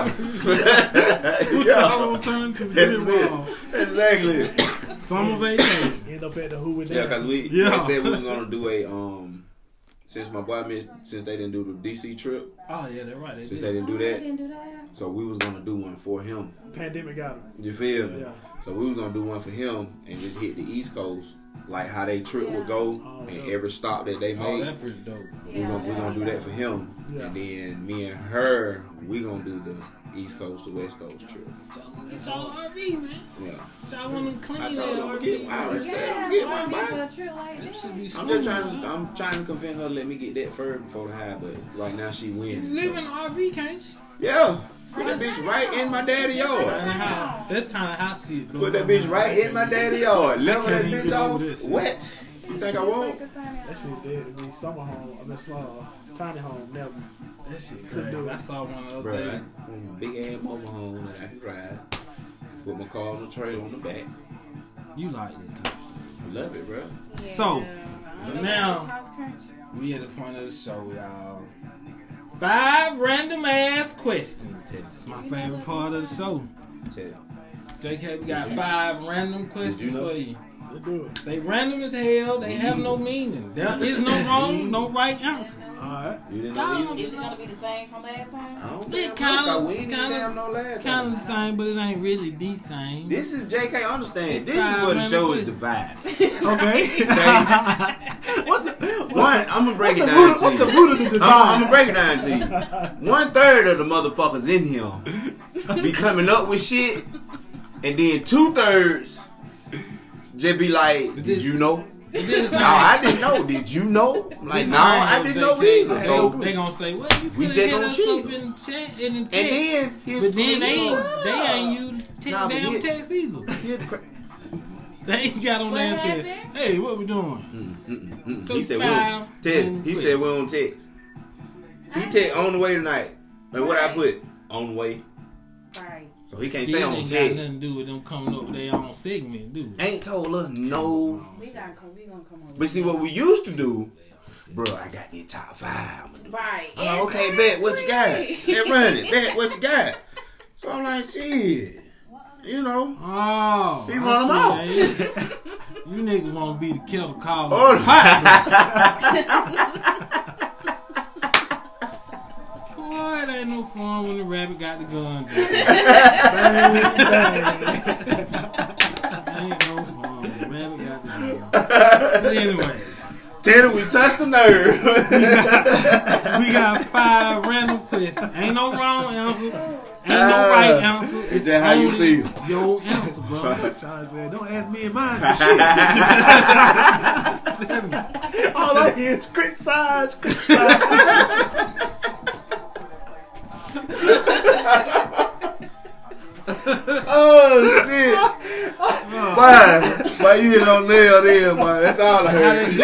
Yeah. Y'all gonna turn into the That's Griswold. it. Exactly. Summer vacation. End up at the Who with Yeah, that. because we Yeah. they said we was gonna do a um since my boy missed since they didn't do the D C trip Oh yeah, they're right. They since did. they didn't do I that, didn't do that. so we was gonna do one for him. Pandemic got him. You feel me? Yeah. So we was gonna do one for him and just hit the East Coast like how they trip would go Oh, and dope. every stop that they Oh, made. that's pretty dope. we gonna we gonna do that for him, Yeah. and then me and her we gonna do the East Coast to West Coast trip. It's all R V, man. Yeah. Y'all want to clean I that told her I'm R gonna V. get. I already said I'm Yeah, getting why my me bike. for a trip like That that? should be I'm smooth. just trying to. I'm trying to convince her to let me get that first before the high, but right now she You wins. live so. in an R V, can't you? Yeah, put that bitch right in my daddy yard. Tiny house. That tiny house shit. bro. Put that bitch right in my daddy yard. Level that Can't even bitch get over off. this shit. Wet. You think I won't? That shit dead to me. Summer home, I mean small, tiny home, never. That shit Couldn't crazy. do it. I saw one of those Bruh, days. I- big ass mobile home that I can drive. Put my car on the trailer on the back. You like that type stuff. I love it, bro. So, now now- We at the point of the show, y'all. Five random ass questions. It's my favorite part of the show. Tell you. J K, we got five random questions you know? for you. Let's do it. They random as hell. They have no meaning. There is no wrong, no right answer. Alright. You didn't Y'all know don't these? Is it gonna be the same from last time? I don't It damn kinda- know, 'cause we ain't even kinda- damn know last Kind of time. the same, but it ain't really the same. This is J K understand. This is Five where the random show is questions. divided. Okay. what's the One, I'm gonna break what's it the down root, to what's you. the root of the I'm, divide? I'm gonna break it down to you. One third of the motherfuckers in here be coming up with shit, and then two thirds just be like, "Did you know?" No, I didn't know. Did you know? I'm like, no, I didn't know either. So, they gonna say, "Well, you We could just have gonna hit us chill. up in chat in the and text." then here's But then they here's- ain't, they ain't used te- Nah, but damn here- text either. here's the cra- They ain't got on What there and said, happened? "Hey, what we doing?" Mm, mm, mm. So He said, we five don't, Ted, random he said we don't text. He text on the way tonight. And what I put? On the way. Right. So he can't Still say on ain't got text. nothing to do with them coming up with their own segment, do they? Ain't told us no. We gotta come. We gonna come on. But see what we used to do, bro, I got the top five. I'ma do it. Right. I'm like, okay, bet, what you got? Exactly. Bet, run it, bet, what you got? So I'm like, shit, you know. Oh, He I run 'em see out. that. You niggas want to be the kettle caller. Oh, Boy, it ain't no fun when the rabbit got the gun. It ain't no fun when the rabbit got the gun. But anyway, Teddy, we touched the nerve. we got five random questions. Ain't no wrong answer. Ain't no Uh, right answer. it's just how you only feel. Your answer, bro. Sean said, don't ask me and mine for shit. All I hear is criticize, criticize. Oh shit! Boy, boy, you hit on nail there, boy. That's all I heard.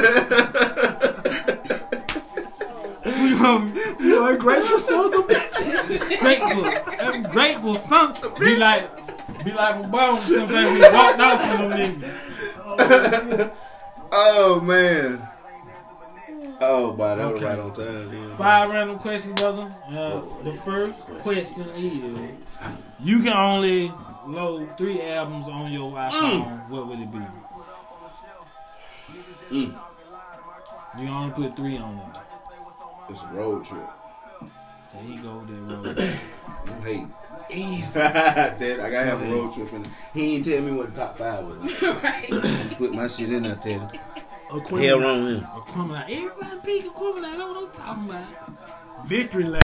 We are, we are grateful sons of bitches. Grateful, I'm grateful son. Be like, be like Obama. Sometimes we walked out from them niggas. Oh man. Oh, boy, that was Okay. right on time. Yeah. Five random questions, brother. Uh, the first question is: you can only load three albums on your iPhone. Mm. What would it be? Mm. You can only put three on there. It's a road trip. There you go, that road. Hey. Easy. Ted, I gotta have a road trip, and he ain't tell me what the top five was. Right. Put my shit in there, Ted. Aquemini. Hell wrong with him. Aquemini. Everybody pick Aquemini. I know what I'm talking about. Victory lap.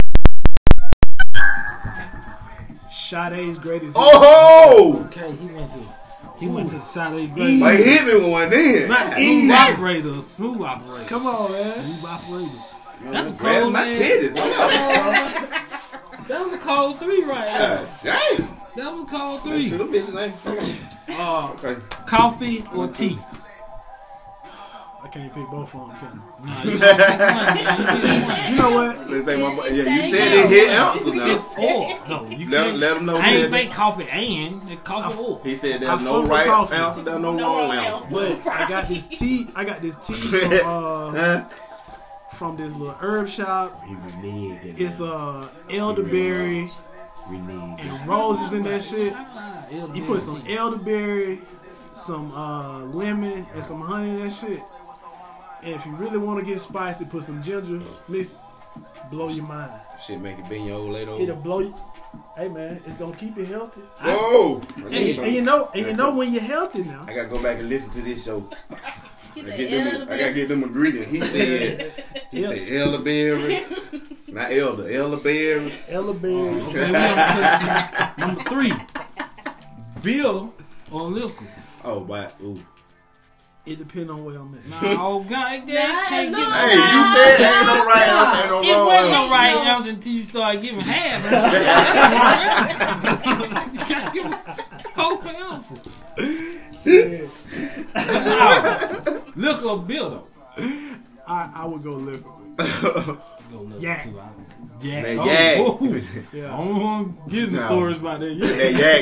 Sade's greatest. Oh! Okay, he went to he went to the Sade Like, Great. hit me with one then. Not smooth Easy. operator, smooth operator. Come on, man. Smooth operator. Man, That's a grab cold my man. titties. That was a cold three right there. God damn. That was a cold That shit, three. them bitches ain't. Uh, Okay. coffee or tea? I can't pick both of them. Can Nah, you know, I? You know what? Let's say my boy. Yeah, you said it hit answer it's now. or. No, you Let, can't. let him know. I ain't that. say coffee and. It's coffee or. He said I there's no fuck with right coffee. answer, there's no, No wrong wrong answer. answer. But I got this tea. I got this tea from uh Huh? from this little herb shop. He reneged in It's there. uh elderberry Reneged. and roses in that shit. Ah, You put some elderberry, some uh lemon, and some honey in that shit. And if you really want to get spicy, put some ginger. Mix, blow your mind. Shit make it bend your old lady It'll over. blow you. Hey man, it's gonna keep you healthy. Whoa! I And, need and you some. know, and you know when you're healthy now. I gotta go back and listen to this show. He I, said, get them, I gotta elderberry. get them ingredients. He said, he Yeah. said elderberry, not elder, elderberry. Elderberry. Okay, we on question number three. Bill or liquor? Oh, but ooh. It depends on where I'm at. Nah, oh God, that Nah, can't no. give Hey, you said ain't no right answer, ain't no It wrong wasn't no answer. right No. answer until you start giving half. That's the wrong answer. You gotta give a whole answer. Yeah. Now, liquor or Bill though? I, I would go liquor. Go liquor Yak. too. I- Yak. That Oh, yak. oh. Yeah. I don't want to get into No. stories about that. Yak.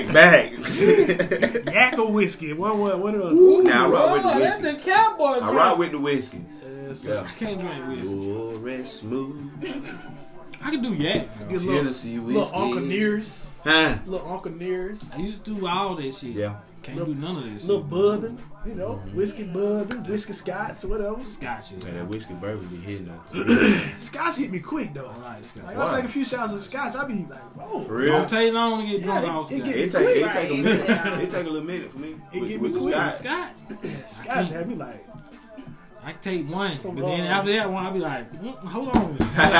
That yak back. Yak or whiskey? What what what are Ooh, Now, I rock with the oh, whiskey. That's the cowboy I drink. ride with the whiskey. Yes, Yeah. I can't drink whiskey. Pure and smooth. I can do yak. though. Get little, Tennessee little whiskey. Uncle Nears. Huh? Little Uncle Nears. I used to do all that shit. Yeah. Can't do none of this Little shit. bourbon. You know, whiskey bourbon, whiskey scotch, whatever. Scotch is. Man, that whiskey bourbon be hitting though. Scotch hit me quick though. I like scotch. Like Why? I'll take a few shots of scotch, I'll be like, whoa. For real? Don't take long to get drunk Yeah, off it- it scotch. get- It take, it Right. take a minute. It take a little minute for me. It with, get with me the quick. Scotch. Scotch. Scotch had me like, I can take one, Some, but then uh, after that one, I'll be like, mm, hold on.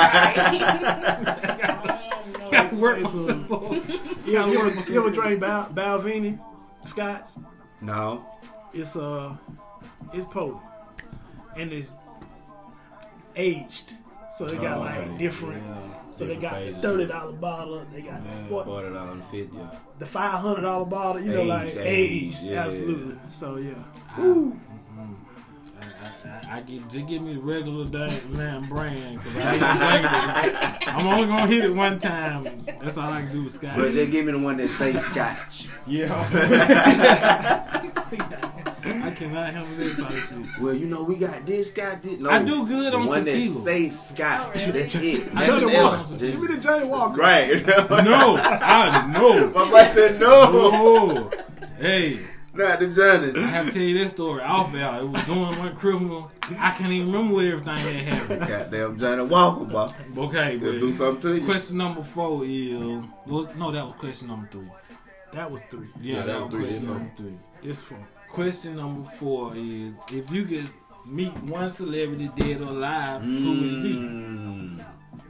Gotta work It's, uh, myself. you Gotta ever, work you ever myself. drink Bal- Balvenie scotch? No. It's uh, it's potent and it's aged, so they got Oh, like okay. different. Yeah. So they Different got the phases. thirty dollar bottle. They got Yeah, what, Forty dollars fit, yeah. the five hundred dollar bottle. You know, like Aged, aged, aged, yeah. absolutely. So yeah, I, mm, I, I, I, I get just give me the regular damn damn brand because I ain't drinking it. I'm only gonna hit it one time. That's all I can do with scotch. But just give me the one that say Scotch. Yeah. I cannot handle that type of shit. Well, you know we got this, got this. No, I do good the on one tequila. that say Scotch. Oh, really? That's it. I Johnny Nothing do Walker. else. that. Give Just me the Johnny Walker. right. No, I no. My wife said no. No. Hey, Not the Johnny. I have to tell you this story off air. It was doing one criminal. I can't even remember what everything had happened. Goddamn Johnny Walker, boy. Okay, They'll do but something to you. question number four is well, no, that was question number three. That was three. Yeah, Yeah, that was three, question yeah. number three. This four. Question number four is if you could meet one celebrity dead or alive, who would it be? Mmm.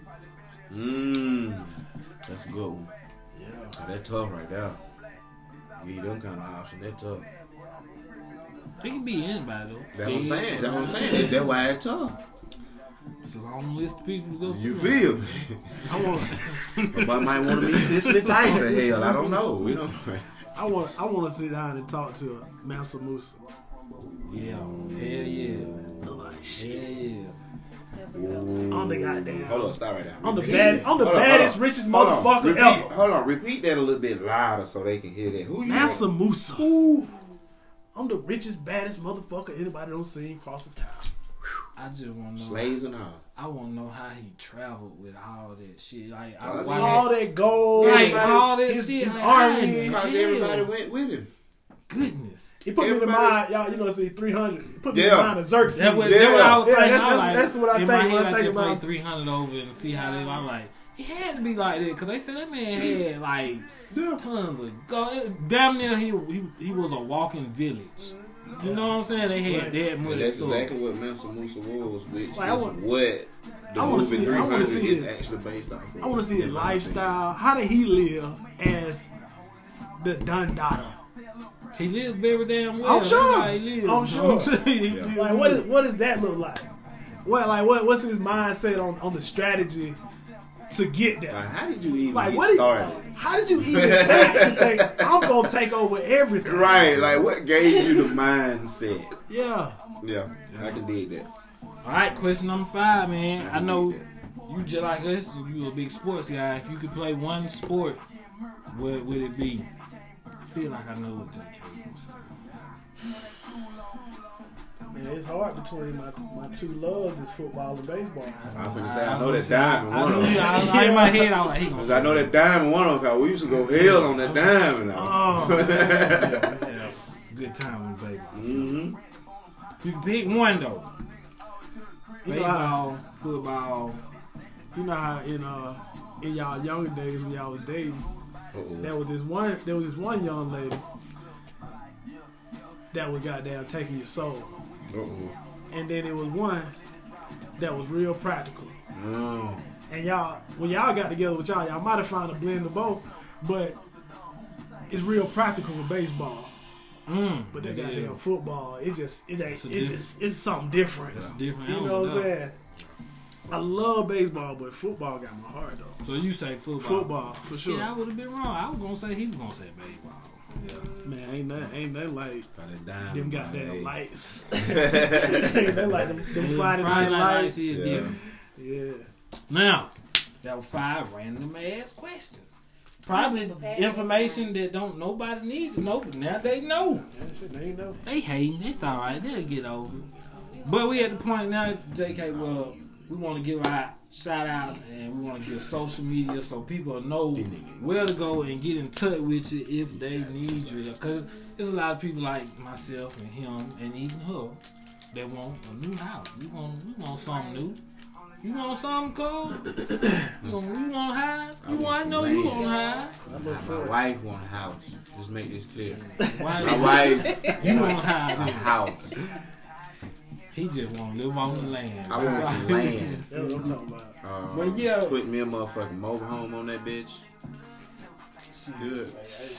Mmm. That's a good one. Yeah. Oh, that tough right there. Give you them kind of options. That tough. It can be anybody though. That's what I'm Dead saying. or That's what I'm alive. saying. That's why it's tough. It's a long list of people to go You through. feel me? I want. Somebody might want to meet Cicely Tyson. Hell, I don't know. We don't. I want. I want to sit down and talk to Mansa Musa. Yeah, hell yeah, I'm like, hell shit. yeah. I'm the goddamn. Hold on, stop right there. I'm the Repeat. bad. I'm the Hold on, baddest, hold on. richest Hold on. motherfucker Repeat, ever. Hold on, repeat that a little bit louder so they can hear that. Who you? Mansa want? Musa. Ooh. I'm the richest, baddest motherfucker anybody don't see across the town. I just want to know. Slaves and all. I want to know how he traveled with all that shit. Like, Oh, I, that's why All that gold, Like, everybody- all that his, shit, his like, army. I- Because Hell. everybody went with him. goodness. He put me in the Everybody- mind, y'all. You know, see three hundred. He put me Yeah. in the mind of Xerxes. That was, Yeah. that what I was Yeah, thinking. that's- I was that's- like, that's what I in think my when head, I I think just played about- three hundred over and see how they. I'm like, it had to be like that because they said that man had like Yeah. tons of gold. Damn near he he he was a walking village. You know what I'm saying? They had Right. that And much that's stuff. exactly what Mansa Musa was, which Like, I is want- what the I wanna movie see- I three wanna hundred see is it. actually based off of. I want to see his in my opinion. lifestyle. How did he live as the Dundada? He lived very damn well. I'm sure. That's how he lived. I'm sure. He Yeah. lived Like, what is what does that look like? What like what what's his mindset on, on the strategy to get there? Like, how did you even Like, get what did, started? how did you even think to think I'm gonna take over everything? Right, like what gave you the mindset? Yeah. Yeah, I can dig that. All right, question number five, man. I I can know dig you just like us. You a big sports guy. If you could play one sport, what would it be? I feel like I know what J K is. Man, it's hard between my my two loves is football and baseball. I'm finna say I know that Diamond one of I, them. I, I, in my head, I was like, he gonna Cause I know that Diamond one of them. Cause we used to go hell on that Diamond. Now. Oh, yeah, yeah. Good time, baby. Mm-hmm. You can pick one though. You know how- Baseball, football. you know how in uh in y'all younger days when y'all was dating, there Uh-oh. was this one there was this one young lady that was goddamn taking your soul, Uh-oh. and then it was one that was real practical. No. And y'all, when y'all got together with y'all, y'all might have found a blend of both, but it's real practical for baseball. Mm, But that it is. goddamn football, it just it ain't It's a it diff- just it's something different. It's a different You know animal, what I'm though. saying? I love baseball, but football got my heart though. So you say football? Football for Shit, sure. I would have been wrong. I was gonna say he was gonna say baseball. Yeah. Man, ain't that ain't that like Got that Diamond. them boy. goddamn lights? ain't that like them, them Friday night lights? is Yeah. different. Yeah. Now, that was five random ass questions. Probably information that don't nobody need to know, but now they know. That shit they ain't know. They hating. It's all right. They'll get over it. But we at the point now, J K. Well, we want to give out shout outs and we want to give social media so people know where to go and get in touch with you if they need you. Because there's a lot of people like myself and him and even her that want a new house. We want, we want something new. You want something cold? You want, you want high? You want to know you want high? My wife want a house. Just make this clear. Why? My wife You want wants a high? house. He just want to live on the land. I want some land. That's what I'm talking about. Uh, But yeah. Put me a motherfucking mobile home on that bitch. Good.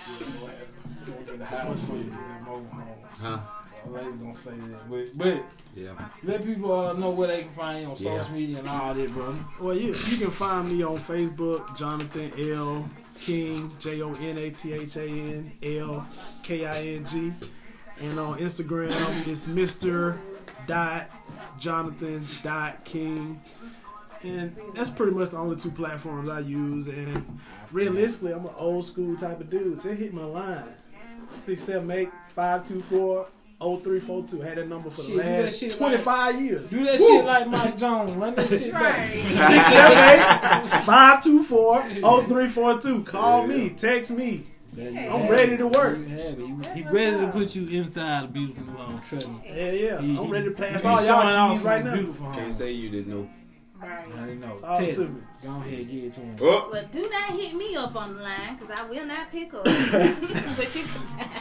Huh? I'm not even gonna say that, but, but Yeah. let people uh, know where they can find you on Yeah. social media and all that, brother. Well, you you can find me on Facebook, Jonathan L. King, J O N A T H A N L K I N G, and on Instagram it's Mister Dot Jonathan Dot King, and that's pretty much the only two platforms I use. And realistically, I'm an old school type of dude. Just hit my line six seven eight five two four oh three four two. Had that number for the Shit, do that last shit twenty-five years. Do that Woo! shit like Mike Jones. Run that shit back. Right. six seven eight five two four oh three four two. Call Yeah. me, text me. There you I'm have ready it. to work. There you have it. He, he ready to put you inside a beautiful new home. Trust me. Yeah, yeah. He- I'm ready to he- pass he all showing y'all off keys right a now. Beautiful home. Can't say you didn't know. Right. I know. Talk Tell to him. me. Go ahead, give it to him. Oh. Well, do not hit me up on the line because I will not pick up. But you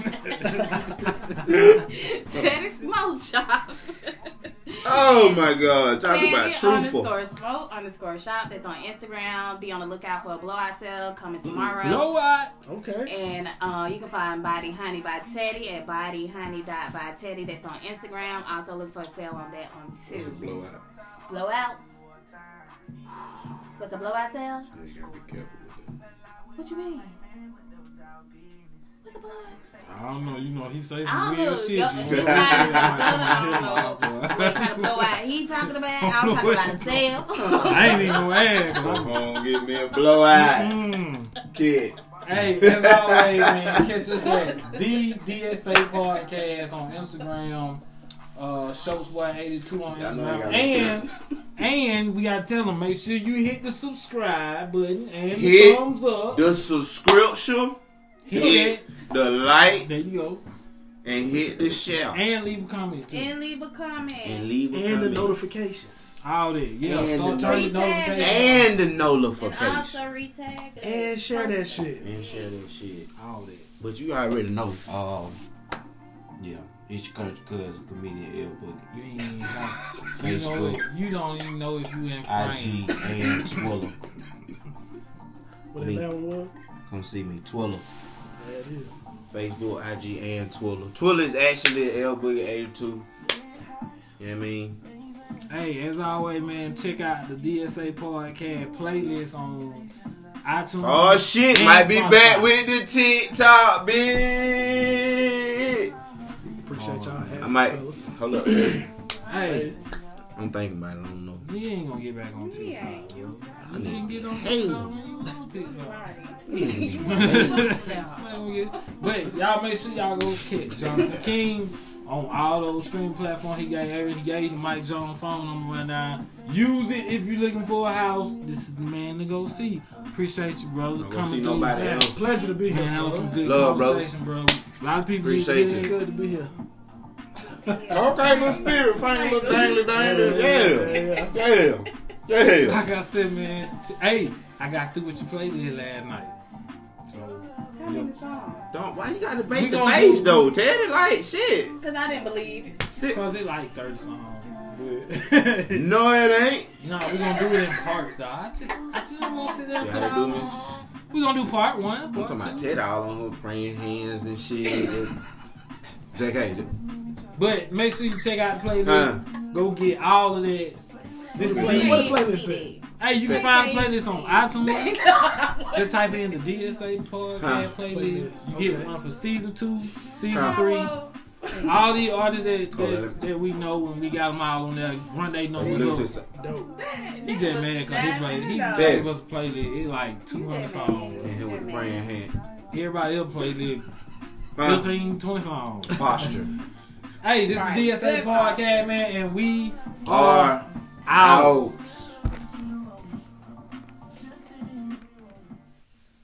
can Teddy Smoke Shop. Oh my God! Talk Teddy about truthful. underscore smoke underscore shop. That's on Instagram. Be on the lookout for a blowout sale coming tomorrow. Blow out. Okay. And uh, you can find Body Honey by Teddy at bodyhoney dot by Teddy. That's on Instagram. Also look for a sale on that one What's a too. blowout? Blowout. What's a blowout sale? Yeah, you gotta be careful with that. What you mean? What's a blowout? I don't know. You know, he say I some don't weird know. shit. Yo, You he know, kind I of, what kind of blowout he talking about? I'm talking about a sale. I ain't even gonna ask. Go home, get me a blowout, Mm. kid. Hey, as always, man, catch us at the D S A Podcast on Instagram, uh, Schultzboy eighty-two on Y'all know I Instagram, got and and we gotta tell them, make sure you hit the subscribe button and Hit the thumbs up. The subscription, Hit, hit the like, there you go, and hit the share. and leave a comment too. And leave a comment. And leave a And the comment. notifications. All that, yeah. And Start the turning notification. notifications. And the And notification. also retag us. And share that shit. And share that shit. All that. But you already know. Um, yeah. It's your country cousin, comedian L Boogie. You ain't even know. You, Facebook. know, you don't even know if you in I frame. G and Twiller. What Me. that one was? Come see me. Twiller. Yeah, it is. Facebook, I G, and Twiller. Twiller is actually L Boogie eighty-two. You know what I mean? Hey, as always, man, check out the D S A Podcast playlist on iTunes. Oh shit, and might be Spotify. back with the TikTok, bitch. Appreciate y'all having I might. fellas. Hold up. Hey, I'm thinking about it. I don't know. you ain't gonna get back on TikTok, ain't. yo. I You need- didn't get on Hey. TikTok. You ain't on TikTok. Right. Yeah. But y'all make sure y'all go catch Jonathan King on all those streaming platforms. He gave every he gave the Mike Jones phone number right now. Use it if you're looking for a house. This is the man to go see. Appreciate you, brother. Don't go Coming see through. nobody Man, else. Pleasure to be here. Man, that was some fellas. good Love, brother. conversation, bro. A lot of people Appreciate get- you. Good to be here. Okay, little spirit, find little dangly dangly. Yeah, Yeah. Yeah. Yeah. Like I said, man. T- hey, I got through with your playlist last night. So, How many songs? Don't, why you gotta We make the gonna face do- though? Tell it like shit. Because I didn't believe it. because it like thirty songs. No, it ain't. You know, we're gonna do it in parts, though. I just, I just don't want to sit there and See put how they do out. me? We're gonna do part one. I'm Part talking about two. Ted all on her praying hands and shit. J K. But make sure you check out the playlist. Huh. Go get all of that. This is What the the playlist at? Hey, you can find the playlist on iTunes. Just type in the D S A Podcast Huh. playlist. You get Okay. one for season two, season Huh. three. All the artists that, Oh, that, that we know and we got them all on there. Run they You numbers look up. to Dope. He just mad because he played. He Yeah. gave us a playlist. It like two hundred songs. and him with the praying hand. Everybody else playlist Huh. fifteen, twenty songs. Posture. Hey, this Right. is D S A Good Podcast, man, and we Are out. out.